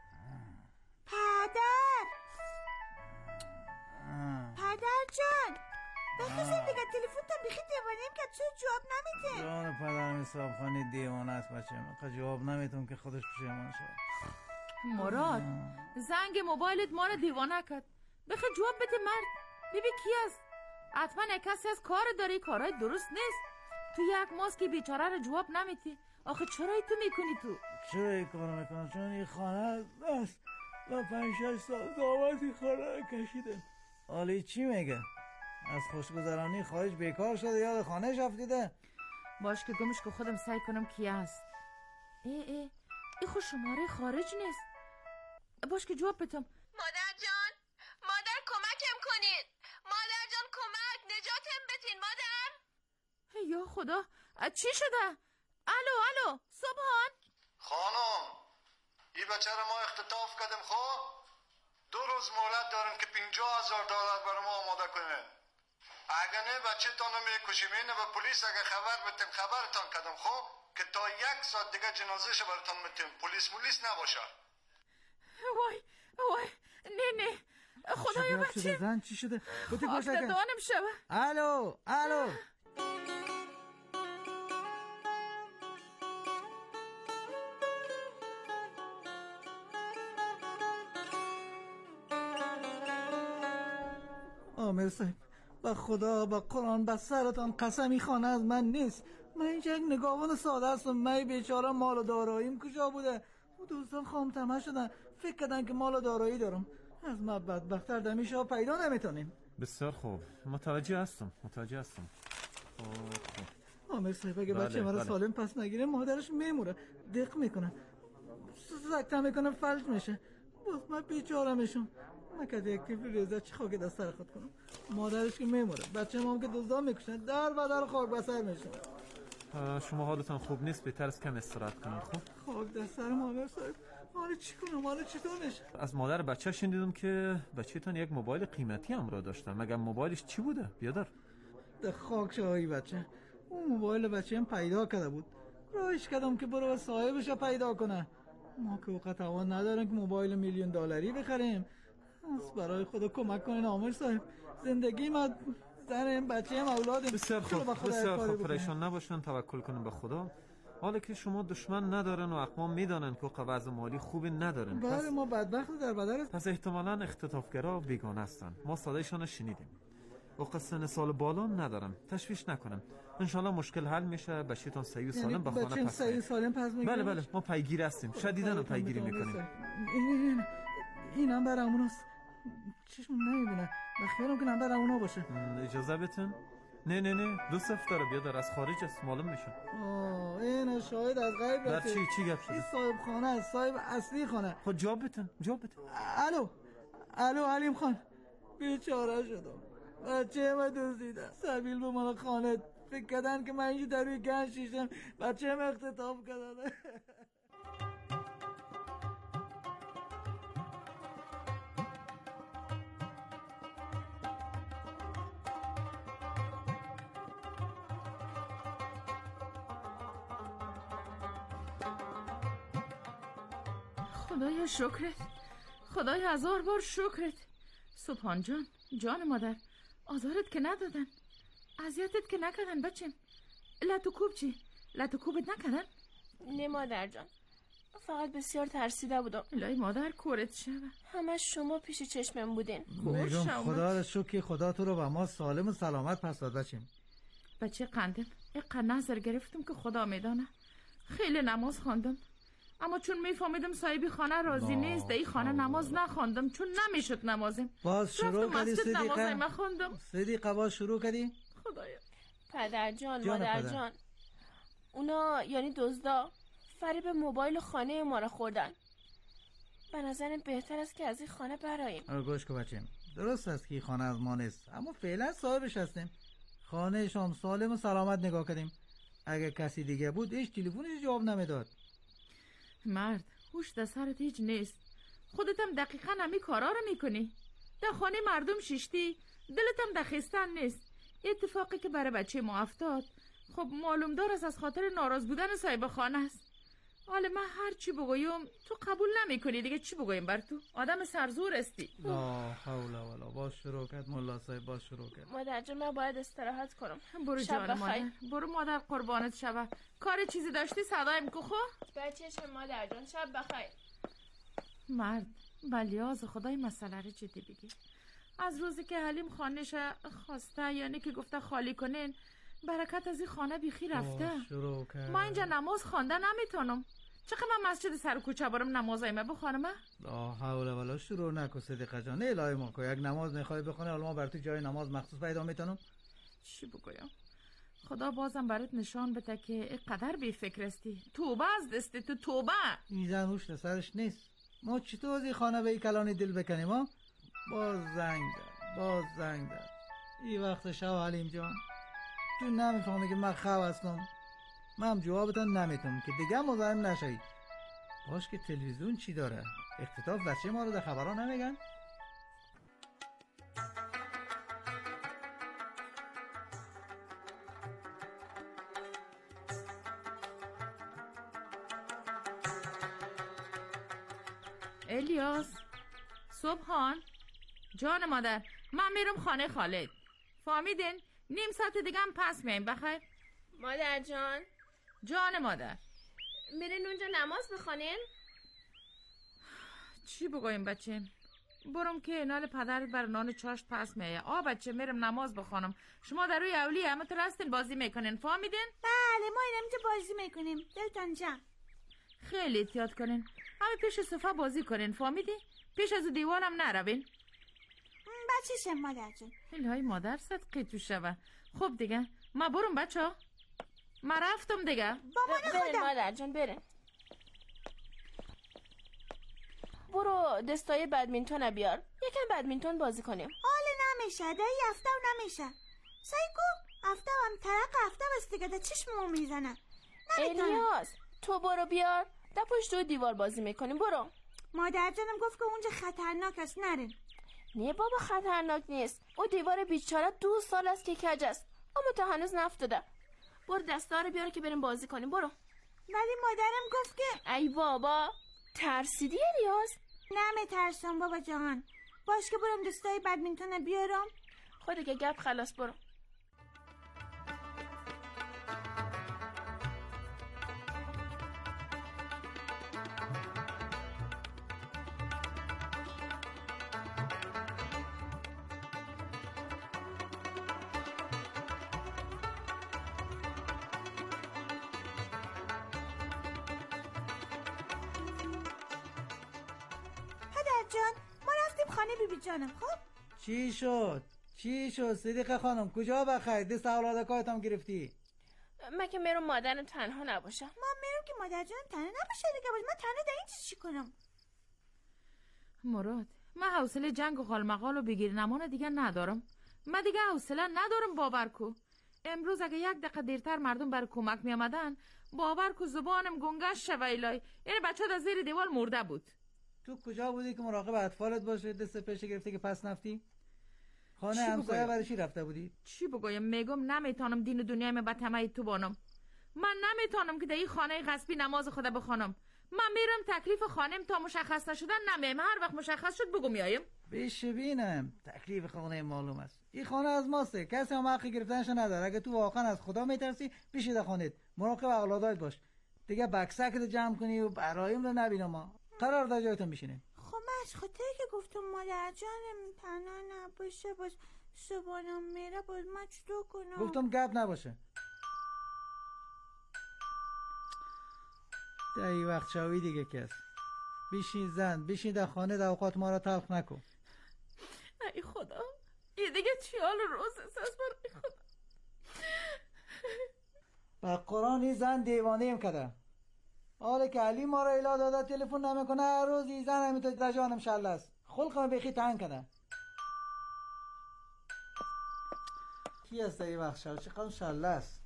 جان بخیزیم دیگه، تلفن تا بیخی دیوانیم که چه جواب نمیده. جان پدرم حساب خانی دیوانه است بچه، جواب نمیتونم که خودش پشیمان شد. مراد زنگ موبایلت ما رو دیوانه کرد. بخی جواب بده مرد، ببین کی است. حتما کسی از کار داری، کارهای درست نیست. تو یک ماست که بیچاره رو جواب نمیدی. آخه چرا تو میکنی تو؟ چرا این کارو میکنم؟ چون این خانه است و 5-6 سال زحمت این خانه رو کشیدم. حالی چی میگه؟ از خوشگذرانی خارج بیکار شده یا خانهش افتیده؟ باش که گمش که خودم سعی کنم کی است. این خود شماره خارج نیست. باش که جواب بتم. مادر جان، مادر کمکم کنین، مادر جان کمک، نجاتم بدین مادر. یا خدا، چی شده؟ الو صبحان. خانم این بچه رو ما اختطاف کردیم، خب 2 روز مهلت داریم که $50,000 برای ما آماده کنین. اگه نه بچه تانو میکشیم. اینه به پلیس اگه خبر بتیم خبرتان کردم، خب که تا 1 ساعت دیگه جنازهش براتون میتیم، پلیس نباشه. وای نه خدایا بچه زن چی شده؟ دانم شوه. الو آمر صاحب، با خدا، با قرآن، با سرتان قسمی خانه از من نیست. من اینجا یک نگاهبان ساده هستم. من بیچاره مال و داراییم کجا بوده؟ و دوستان خامتمه شدن، فکر کردن که مال و دارایی دارم. از ما بدبخت‌تر دمیشا پیدا نمیتونیم. بسیار خوب، متوجه هستم. عامر صاحب اگه بچه مرا سالم پس نگیره مادرش میموره، دق میکنه، زکته میکنه، فلج میشه. باز من بیچارمشون. نکرد یک تیفل ریزه چی خاک دست سر خود کنم. مادرش که میموره، بچه ما هم که دزدا میکشن، در و در خاک بسر میشه. شما حالتان خوب نیست، بهتر از کم استراحت کنید. خب خاک دست سر عامر صاحب. حالا چی کنم؟ حالا چطور میشه؟ از مادر بچه شنیدم که بچه‌تان یک موبایل قیمتی همراه داشتن. مگر موبایلش چی بوده؟ بیادر ده خاک شاهی بچه. اون موبایل بچه هم پیدا کرده بود، راهش کردم که برو صاحبش پیدا کنه. ما که وقت توان ندارم که موبایل $1,000,000 بخریم. از برای خدا کمک کنین عامر صاحب. زندگی ما، زنم، بچه هم، اولادم. بسیار خوب، پریشان نباشن، توکل کنن به خدا. حالا که شما دشمن ندارن و اقوام میدانن که وضع مالی خوبی ندارن، بله ما بدبخت در بدر است. پس احتمالاً اختطافگرا بیگانه هستن. ما صدایشان شنیدیم. و سن سال بالا ندارن، تشویش نکنن. انشالله مشکل حل میشه، بچه‌تون صحیح و سالم به خانه پس میاد. بله ما پیگیر هستیم، شدیداً پیگیری میکنیم. این نمبر اموناست، چشم نمیبینه، بخیرم که نمبر امونا باشه. اجازه بتون؟ نه 2-0 داره، بیادر از خارج است، معلوم میشه. این شاهد از غیب رفته. چی گپ شده؟ این صاحب خانه است، صاحب اصلی خانه. خب جواب بتون. الو حلیم خان، بیچاره شدم، بچه ما دزدیدن، سبیل به مال خانه، فکر کردن که من اینجا در روی گنج شیشم، بچه هم اختطاف کردن. خدایا شکرت، خدایا 1000 بار شکرت. سبحان جان، جان مادر، آزارت که ندادن، اذیتت که نکردن بچم. لطوکوب چی؟ لطوکوبت نکردن؟ نه مادر جان، فقط بسیار ترسیده بودم. الهی مادر کورت شوه، همش شما پیش چشمم بودین. میگم خدا را شکر، خدا تو رو و ما سالم و سلامت پس داد بچیم. بچه قندم اینقدر نظر گرفتم که خدا میدانه. خیلی نماز خواندم، اما چون میفهمیدم صاحبی خانه راضی نیست، این خانه نماز نخواندم چون نمیشد نمازم. باز شروع کردی صدیقه؟ باز شروع کردی؟ خدایا. پدر جان، مادر جان، اونا یعنی دزدا فریب موبایل خانه ما را خوردن. به نظرم بهتر است که از این خانه براییم. گوش کن بچم، درست است که این خانه از ما نیست، اما فعلا صاحبش هستیم. خانه شام سالم و سلامت نگاه کردیم. اگه کسی دیگه بود هیچ تلفنش جواب نمیداد. مرد، هوش در سرت هیچ نیست. خودت هم دقیقاً همین کارا رو میکنی. در خانه مردم شیشتی، دلت هم دخیستن نیست. اتفاقی که برای بچه ما افتاد، خب معلوم دار است از خاطر ناراض بودن صاحب خانه است. حالا من هر چی بگویم تو قبول نمیکنی، دیگه چی بگویم بر تو؟ آدم سرزور استی. لا حول ولا باز شروع کرد ملا صاحب، باز شروع کرد. مادر جان من باید استراحت کنم. برو جان مادر، برو مادر قربانت شوه. کار چیزی داشتی صدایم کو خو؟ بچه‌ش مادر جان شب بخیر. مرد، بلیاز خدای مسئله رو جدی بگی. از روزی که حلیم خانه‌ش خواسته، یعنی که گفته خالی کنین، برکت از این خانه بیخی رفته. ما اینجا نماز خوانده نمیتونم. چقدر من مسجد سر کوچه برم نمازایمه بخوانم؟ لا حول ولا شروع نکن صدیقه جان. الهی ما کو یک نماز میخوای بخونی، حالا ما بر تو جای نماز مخصوص پیدا میتونم. چی بگویم؟ خدا بازم برات نشان بده که اینقدر بی فکر استی. توبه از دستی تو، توبه. این زن روش سرش نیست. ما چطور از این خانه به این کلانی دل بکنیم ها؟ باز زنگ داد. این وقت شب حلیم جان تو نمیفهمی که من خواب هستم. من جوابتان نمیتونم که دیگه مزاحم نشید. باش که تلویزیون چی داره؟ اختطاف بچه ما رو در خبرها نمیگن؟ الیاس، صبحان، جان مادر، من میرم خانه خالد. فهمیدین؟ نیم ساعت دیگه هم پس میایم. بخیر مادر جان. جان مادر، میرین اونجا نماز بخونین؟ چی بگویم بچه؟ برم که نال پدرت بر نان چاشت پس میایه. بچه میرم نماز بخونم. شما در روی اولیه همه ترستین بازی میکنین، فهمیدین؟ بله ما اینجا بازی میکنیم. دلتان جمع. خیلی احتیاط کنین، همه پیش صفحه بازی کنین، فهمیدی؟ پیش از دیوارم نروین. بچه مادر جون. الهی مادر صدقی تو شوه. خب دیگه ما برم بچه ها. ما رفتم دیگه. با من خودم. مادر جون بریم. برو دستای بدمینتون بیار. یکم بدمینتون بازی کنیم. حال نمیشه. ده هفته نمیشه. سایکو هفته هم ترق هفته بس دیگه ده چشممو میزنه. الیاس تو برو بیار. ده پشت دیوار بازی میکنیم. برو. مادر جانم گفت که اونجا خطرناک است نرین. نه بابا خطرناک نیست. او دیوار بیچاره 2 سال است که کج است. اما تا هنوز نفتاده. برو دستا رو بیار که بریم بازی کنیم. برو. ولی مادرم گفت که ای بابا ترسیدی الیاس؟ نمیترسم بابا جان. باش که برم دستای بدمینتون بیارم. خود که گپ خلاص. برو. جان ما رفتیم خانه بیبی جانم. خب چی شد صدیقه خانم؟ کجا بخیر دست اولاد کارتم گرفتی؟ من که میرم مادرم تنها نباشه. ما میرم که مادر جان تنها نباشه دیگه. باز من تنها در این چی کنم؟ مراد من حوصله جنگ و خالمقال و بگیر نمان دیگه ندارم. من دیگه حوصله ندارم. باور کو امروز اگه 1 دقیقه دیرتر مردم برای کمک می آمدن باور کو زبانم گنگش شوه. الهی یعنی بچه ها زیر دیوار مرده بود. تو کجا بودی که مراقب اطفالت باشه؟ دست پیش گرفته که پس نفتی؟ خانه همسایه برای چی رفته بودی؟ چی بگویم؟ میگم نمیتونم دین و دنیای من به طمع تو بانم. من نمیتونم که در این خانه غصبی نماز خدا بخوانم. من میرم تکلیف خانم تا مشخص نشدن نمیم. هر وقت مشخص شد بگو میایم. بشبینم تکلیف خانه معلوم است. این خانه از ماسته. کسی هم حق گرفتنش نداره. اگه تو واقعا از خدا میترسی بشی در خانهت. مراقب اولادات باش. دیگه بکسک رو جمع کنی و برایم رو نبینم. ما قرار در جایتون بشینیم. خب من از خاطری که گفتم مادر جانم تنها نباشه باز صبحانم میره باز من چطور کنم؟ گفتم گپ نباشه. در این وقت شاوی دیگه کس. بشین زن بشین در خانه. در اوقات ما را تلخ نکن. ای خدا یه دیگه چی حال روز است برای خدا. با قرآن این زن دیوانه ایم کده. حالا که علی ما را الا داده تلفن نمیکنه هر روز این زن همیتو در جانم شله است. خلقم بخی تنگ کده. کی است این وقت شب؟ چقدر شله است.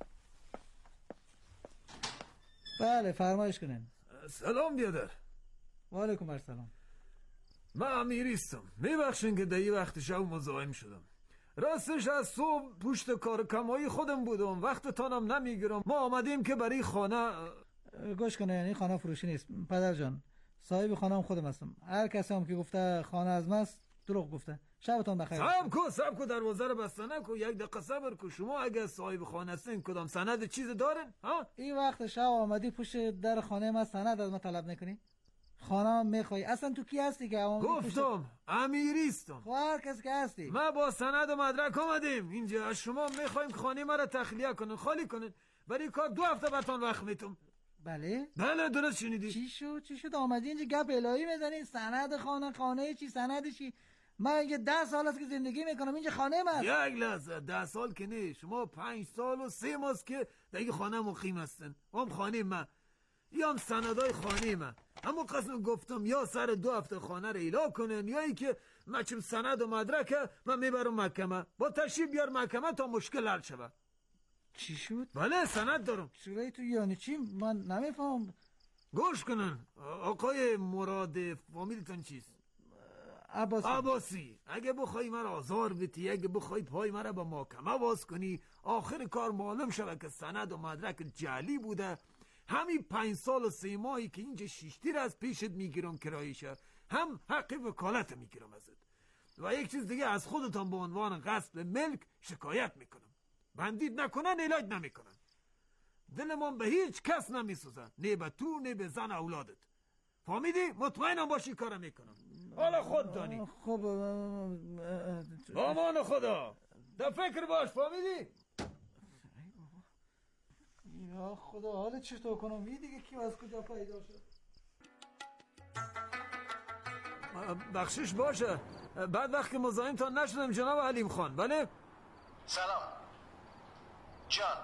بله فرمایش کنین. سلام بیادر. و علیکم السلام. من امیریستم. میبخشین که در این وقت شب مزاحم شدم. راستش از صبح پشت کار کمایی خودم بودم. وقت تانم نمیگیرم. ما آمدیم که برای خانه. گوش کنه این خانه فروشی نیست پدر جان. صاحب خانه هم خودم هستم. هر کسی هم که گفته خانه از ماست دروغ گفته. شبتون بخیر. صبر کو دروازه رو بسته نکن. 1 دقیقه صبر کو. شما اگه صاحب خانه هستین کدام سند چیز دارن؟ ها این وقت شب آمدی پشت در خانه ما سند از ما طلب نکنی؟ خانه میخوای اصلا تو کی هستی که گفتم امیریستم. خب هر کس که هستی. ما با سند و مدرک آمدیم اینجا. از شما میخوایم خانه ما را تخلیه کنن خالی کنن. برای کار 2 هفته براتون وقت میتونم. بله درست شنیدی. چی شد آمدی اینجا گپ الهی میزنی؟ سند خانه چی سند چی؟ من اینجا 10 سال است که زندگی میکنم اینجا خانه من. 1 لحظه 10 سال که نه. شما 5 سال و 3 ماه که در این خانه مقیم هستن. هم خانه من یا هم سندای خانه من. اما قسم گفتم یا سر 2 هفته خانه رو ایلا کنن یا ای که مچم سند و مدرک من میبرم محکمه. با تشریف بیار محکمه تا مشکل حل شود. چی شد؟ بله سند دارم. چرا تو یعنی چی؟ من نمیفهم. گوش کنن. آقای مراد فامیلتون چیست؟ عباسی. اگه بخوای من آزار بدی، اگه بخوای پای من به محکمه باز کنی، آخر کار معلوم شود که سند و مدرک جعلی بوده. همین 5 سال و 3 ماهی که اینجا 6 تیر از پیشت میگیرم کرایشه، هم حق وکالت میگیرم ازت. و یک چیز دیگه از خودتان به عنوان غصب ملک شکایت میکنم. بندید نکنن علاج نمیکنن. دلمان به هیچ کس نمیسوزن، نه به تو نه به زن اولادت. فهمیدی؟ مطمئنم باشی کارم میکنم. حالا خود دانی. خب با امان خدا. در فکر باش. فهمیدی؟ یا خدا حالا چطور کنم؟ این دیگه کی از کجا پیدا شد؟ بخشش باشه. بعد وقت که مزاحمتان نشدم جناب حلیم خان. بله سلام جان.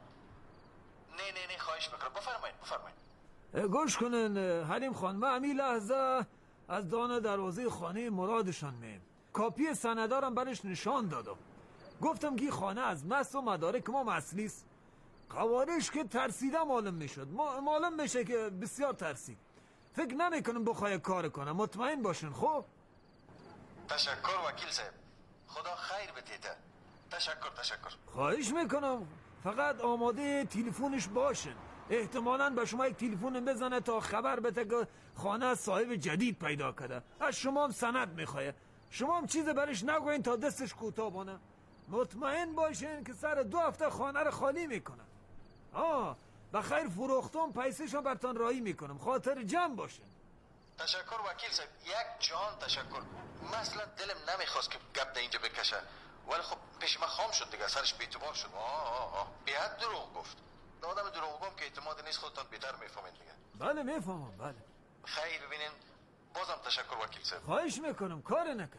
نه خواهش میکنم بفرمایید. گوش کنن حلیم خان، من همین لحظه از دان دروازه خانه مرادشان میم کاپی سندارم برش نشان دادم. گفتم که خانه از مس و مدارک ما مسلیست. قوارش که ترسیده معلوم میشد، معلوم میشه که بسیار ترسید. فکر نمیکنم بخواه کار کنم، مطمئن باشن. خب تشکر وکیل صاحب، خدا خیر بتیته. تشکر. خواهش میکنم، فقط آماده تلفنش باشن. احتمالاً به شما یک تلفن بزنه تا خبر بده که خانه صاحب جدید پیدا کرده. از شما هم سند میخواه. شما هم چیز برش نگوین تا دستش کوتاه بانه. مطمئن باشین که سر 2 هفته خانه رو خالی میکنه. بخیر فروختم، پیسه‌شو براتون راهی میکنم. خاطر جمع باشین. تشکر وکیل صاحب، یک جان تشکر. مثلا دلم نمیخواست که گپ ده اینجا بکشه، ولی خب پیش من خام شد دیگه، سرش بی‌اعتبار شد. بیاد دروغ گفت. آدم دروغگوام که اعتماد نیست، خودتان بهتر میفهمین دیگه. بله میفهمم. بله خیر ببینین. بازم تشکر وکیل صاحب. خواهش میکنم، کار نکنم.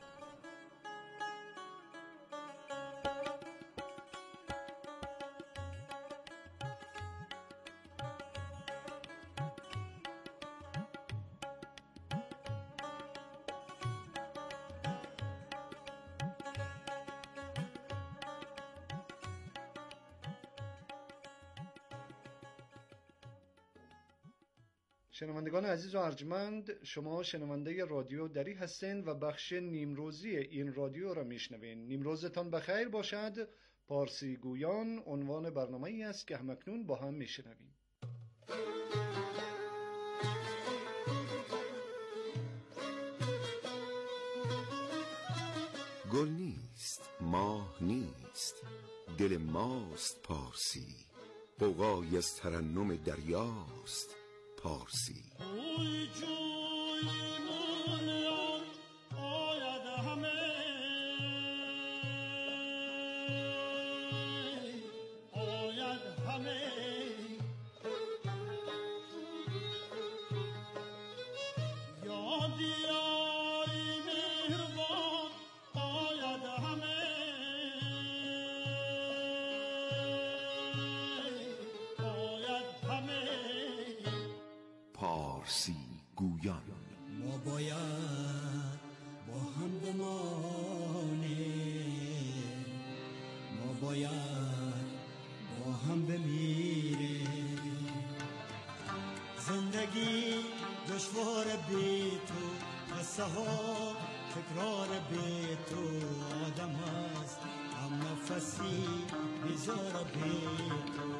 شنوندگان عزیز و ارجمند، شما شنونده رادیو دری هستین و بخش نیمروزی این رادیو را میشنوین. نیمروزتان بخیر باشد. پارسی گویان عنوان برنامه‌ای است که همکنون با هم میشنویم. گل نیست، ماه نیست، دل ماست پارسی. غوغای از ترنم دریاست پارسی. پارسی گویان. ما باید با هم بمانیم، ما باید با هم بمیریم. زندگی دشوار بی تو، قصه ها تکرار بی تو. آدم هست هم نفسی بیزار بی تو.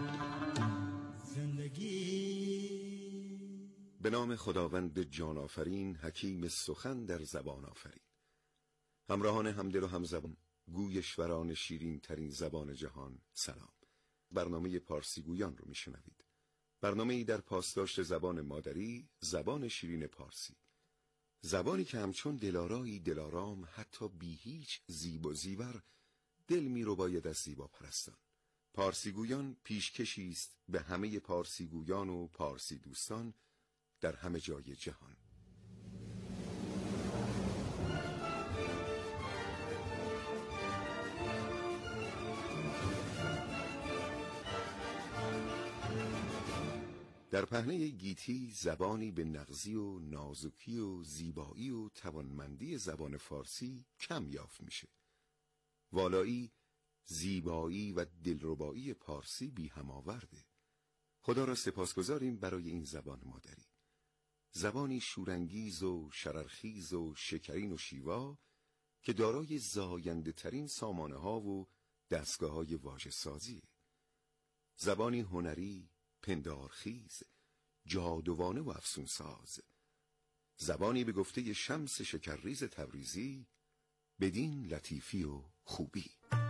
به نام خداوند جان آفرین، حکیم سخن در زبان آفرین. همراهان همدل و همزبان، گویشوران شیرین ترین زبان جهان، سلام. برنامه پارسی گویان رو میشنوید. برنامه‌ای در پاسداشت زبان مادری، زبان شیرین پارسی. زبانی که همچون دلارایی دلارام، حتی بی هیچ زیب و زیور، دل می رو باید از زیبا پرستان. پارسی گویان پیشکشی است به همه پارسی گویان و پارسی دوستان در همه جای جهان. در پهنه گیتی زبانی به نغزی و نازکی و زیبایی و توانمندی زبان فارسی کم یافت میشه. والایی، زیبایی و دلربایی پارسی بی هم آورده. خدا را سپاسگزاریم برای این زبان مادری. زبانی شورانگیز و شررخیز و شکرین و شیوا که دارای زاینده ترین سامانه ها و دستگاه های واژه سازیه. زبانی هنری، پندارخیز، جادوانه و افسونساز. زبانی به گفته شمس شکرریز تبریزی، بدین لطیفی و خوبی.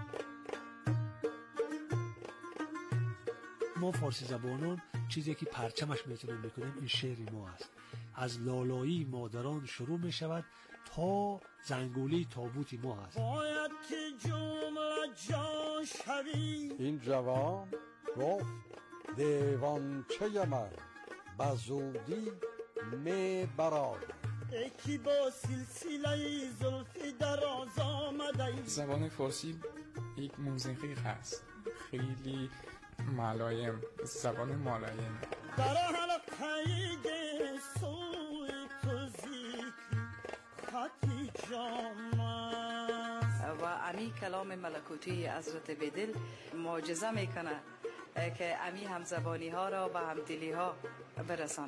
ما فارسی زبانان چیزی که پرچمش میتونیم بکنیم این شعر ما است. از لالایی مادران شروع می شود تا زنگولی تابوت ما است. باید که جمله جان شوی. این جوان گفت دیوانچه من بزودی می برآید. یکی با سلسله زلفی دراز آمده. زبان فارسی یک موسیقی هست خیلی ملایم، زبان ملایم. در حلقه سوی تو ذکر خطی جام و امی کلام ملکوتی حضرت بدل معجزه میکنه که امی همزبانی ها را به همدلی ها برسانه.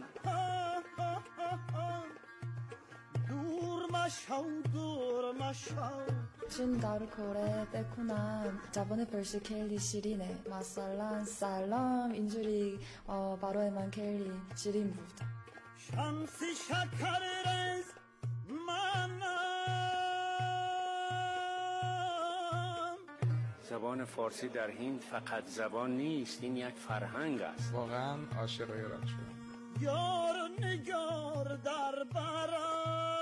دور مشو دور مشو چون در کره بکنم زبان فارسی خیلی شیرینه. مثلا سلام اینجوری برای من خیلی شیرین بود. شمس شکر رز منم. زبان فارسی در هند فقط زبان نیست، این یک فرهنگ است. واقعا عاشق ایران شدم. یار نگار در برم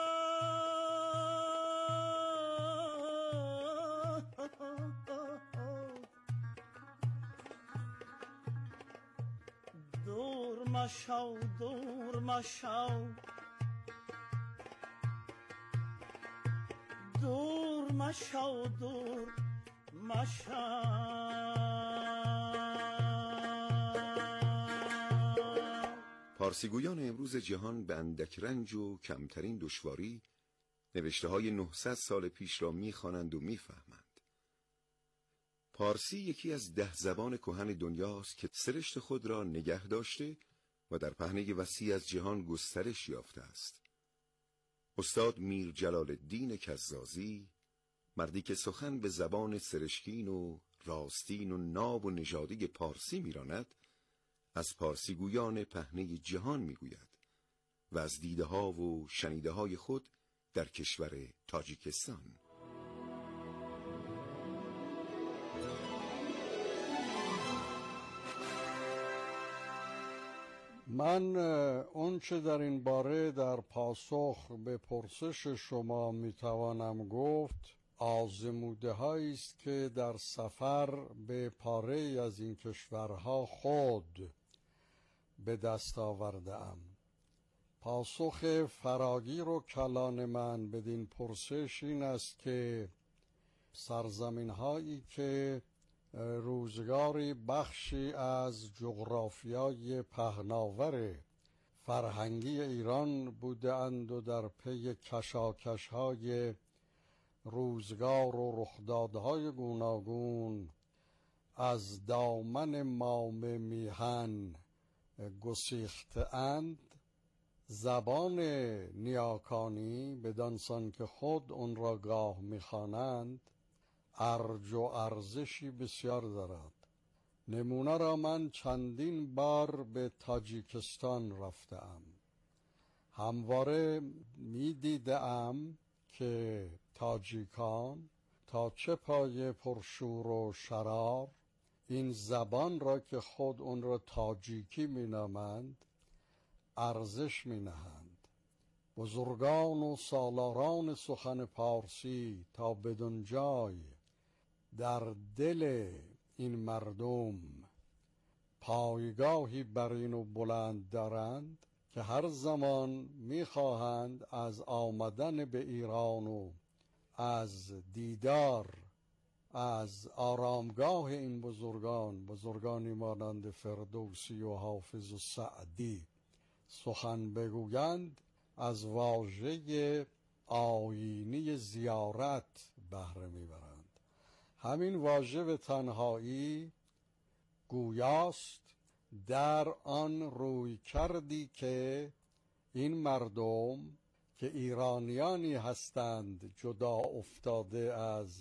دور مشو دور مشو دور مشو دور مشو. پارسیگویان امروز جهان به اندک رنج و کمترین دشواری نوشته‌های 900 سال پیش را می‌خوانند و می‌فهمند. پارسی یکی از 10 زبان کهن دنیاست که سرشت خود را نگه داشته و در پهنه وسیع از جهان گسترش یافته است. استاد میر جلال الدین کزازی، مردی که سخن به زبان سرشکین و راستین و ناب و نژادی پارسی می‌راند، از پارسیگویان پهنه جهان میگوید و از دیده ها و شنیده های خود در کشور تاجیکستان. من اون چه در این باره در پاسخ به پرسش شما میتوانم گفت آزموده هایی است که در سفر به پاره از این کشورها خود به دست آورده‌ام. پاسخ فراگیر و کلان من بدین پرسش این است که سرزمین هایی که روزگاری بخشی از جغرافیای پهناور فرهنگی ایران بودند و در پی کشاکش های روزگار و رخدادهای گوناگون از دامن مام میهن گسیخته اند، زبان نیاکانی بدانسان که خود اون را گاه میخوانند ارج و ارزشی بسیار دارد. نمونه را من چندین بار به تاجیکستان رفتم. همواره میدیدم که تاجیکان تا چه پای پرشور و شرار این زبان را که خود اون را تاجیکی مینامند ارزش مینهند. بزرگان و سالاران سخن پارسی تا بدون جای در دل این مردم پایگاهی برین و بلند دارند که هر زمان میخواهند از آمدن به ایران و از دیدار از آرامگاه این بزرگانی مانند فردوسی و حافظ و سعدی سخن بگویند، از واژه آیینی زیارت بهره میبرند. همین واژه به تنهایی گویاست در آن روی کردی که این مردم که ایرانیانی هستند جدا افتاده از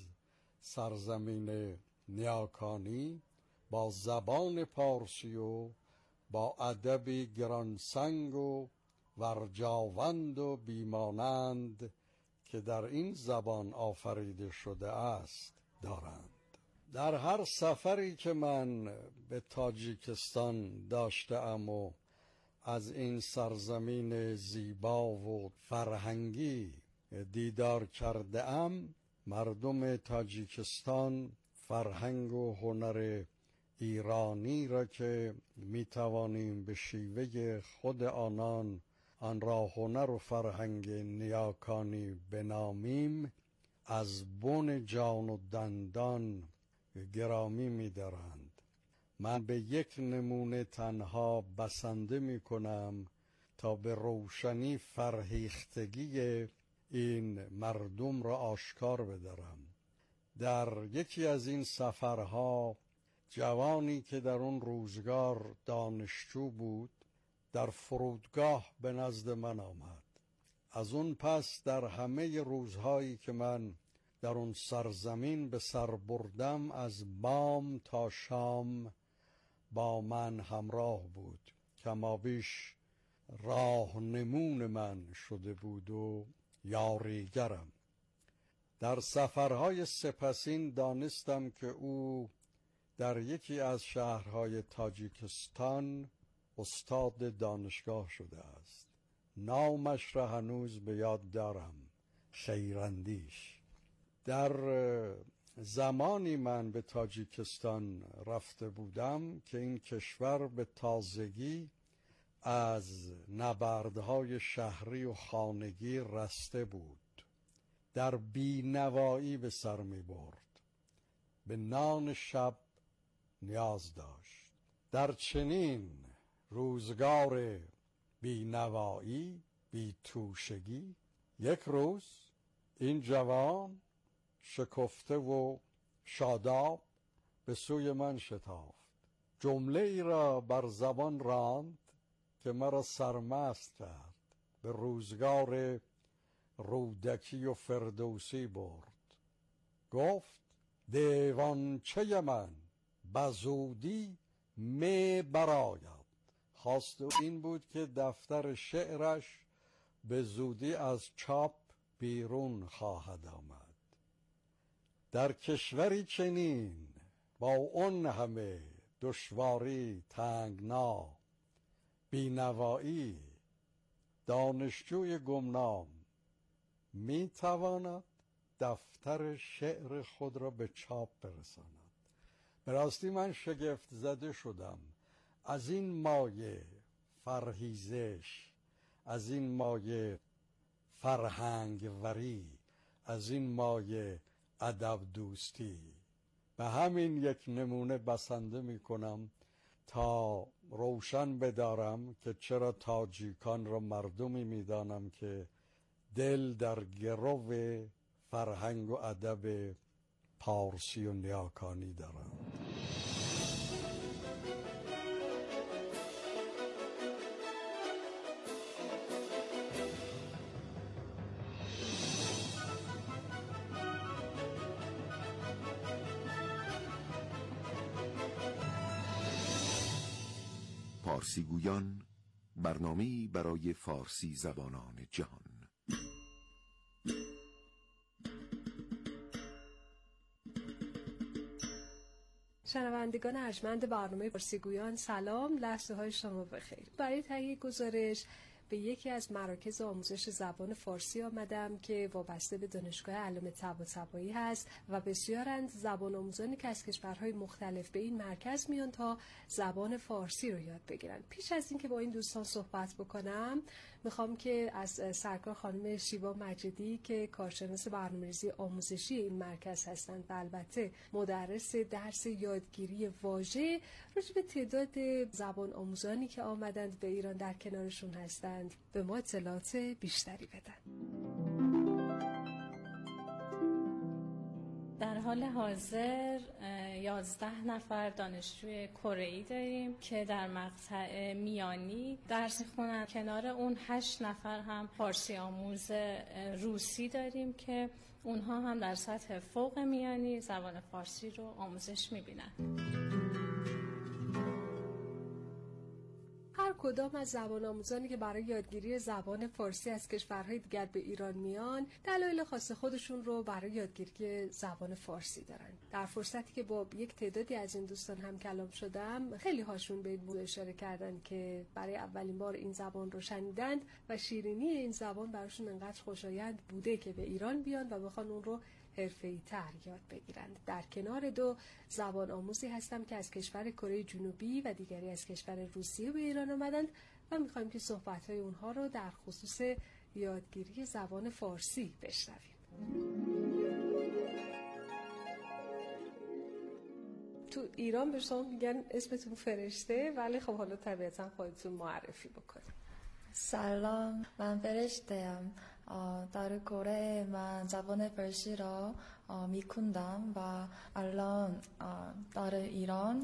سرزمین نیاکانی با زبان پارسی و با ادبی گرانسنگ و ورجاوند و بیمانند که در این زبان آفریده شده است دارند. در هر سفری که من به تاجیکستان داشتم و از این سرزمین زیبا و فرهنگی دیدار کرده ام، مردم تاجیکستان فرهنگ و هنر ایرانی را که می توانیم به شیوه خود آنان آن را هنر و فرهنگ نیاکانی بنامیم، از بن جان و دندان گرامی می‌دارند. من به یک نمونه تنها بسنده می‌کنم تا به روشنی فرهیختگی این مردم را آشکار بدارم. در یکی از این سفرها جوانی که در اون روزگار دانشجو بود در فرودگاه به نزد من آمد. از اون پس در همه روزهایی که من در اون سرزمین به سر بردم از بام تا شام با من همراه بود، کمابیش راهنمون من شده بود و یاریگرم. در سفرهای سپسین دانستم که او در یکی از شهرهای تاجیکستان استاد دانشگاه شده است. نامش را هنوز به یاد دارم، خیراندیش. در زمانی من به تاجیکستان رفته بودم که این کشور به تازگی از نبردهای شهری و خانگی رسته بود، در بینوایی به سر می برد، به نان شب نیاز داشت. در چنین روزگار بینوایی، بیتوشگی، یک روز این جوان شکفته و شاداب به سوی من شتافت. جمله ای را بر زبان راند که مرا سرمست کرد، به روزگار رودکی و فردوسی برد. گفت دیوانچه من بزودی می براید. خواست این بود که دفتر شعرش به زودی از چاپ بیرون خواهد آمد. در کشوری چنین با اون همه دشواری، تنگنا، بینوایی، دانشجوی گمنام می تواند دفتر شعر خود را به چاپ برساند. به راستی من شگفت زده شدم از این مایه فرهیزش، از این مایه فرهنگوری، از این مایه ادب دوستی. به همین یک نمونه بسنده می کنم تا روشن بدارم که چرا تاجیکان را مردمی می دانم که دل در گرو فرهنگ و ادب پارسی و نیاکانی دارند. فارسی گویان، برنامه‌ای برای فارسی زبانان جهان. شنوندگان ارجمند برنامه فارسی گویان، سلام، لحظه های شما بخیر. برای تهیه گزارش به یکی از مراکز آموزش زبان فارسی آمدم که وابسته به دانشگاه علامه طباطبایی هست و بسیارند زبان آموزانی که از کشورهای مختلف به این مرکز میان تا زبان فارسی رو یاد بگیرن. پیش از اینکه با این دوستان صحبت بکنم میخوام که از سرکار خانم شیوا مجیدی که کارشناس برنامه‌ریزی آموزشی این مرکز هستند و البته مدرس درس یادگیری واژه، راجع به تعداد زبان آموزانی که آمدند به ایران در کنارشون هستند به ما اطلاعات بیشتری بدن. در حال حاضر 11 نفر دانشجوی کره‌ای داریم که در مقطع میانی درس می‌خونن. کنار اون 8 نفر هم فارسی آموز روسی داریم که اونها هم در سطح فوق میانی زبان فارسی رو آموزش می‌بینن. هر کدام از زبان آموزانی که برای یادگیری زبان فارسی از کشورهای دیگر به ایران میان دلایل خاص خودشون رو برای یادگیری زبان فارسی دارن. در فرصتی که با یک تعدادی از این دوستان هم کلام شدم، خیلی هاشون به این موضوع اشاره کردن که برای اولین بار این زبان رو شنیدند و شیرینی این زبان براشون انقدر خوشایند بوده که به ایران بیان و بخوان اون رو حرفه‌ای تر یاد بگیرند. در کنار دو زبان آموزی هستم که از کشور کره جنوبی و دیگری از کشور روسیه به ایران آمدند و میخوایم که صحبت‌های اونها رو در خصوص یادگیری زبان فارسی بشنویم. تو ایران به شما میگن اسمتون فرشته، ولی خب حالا طبیعتا خودتون معرفی بکنید. سلام، من فرشته‌ام. در کره من زبان فارسی را می‌خوندم و الان در ایران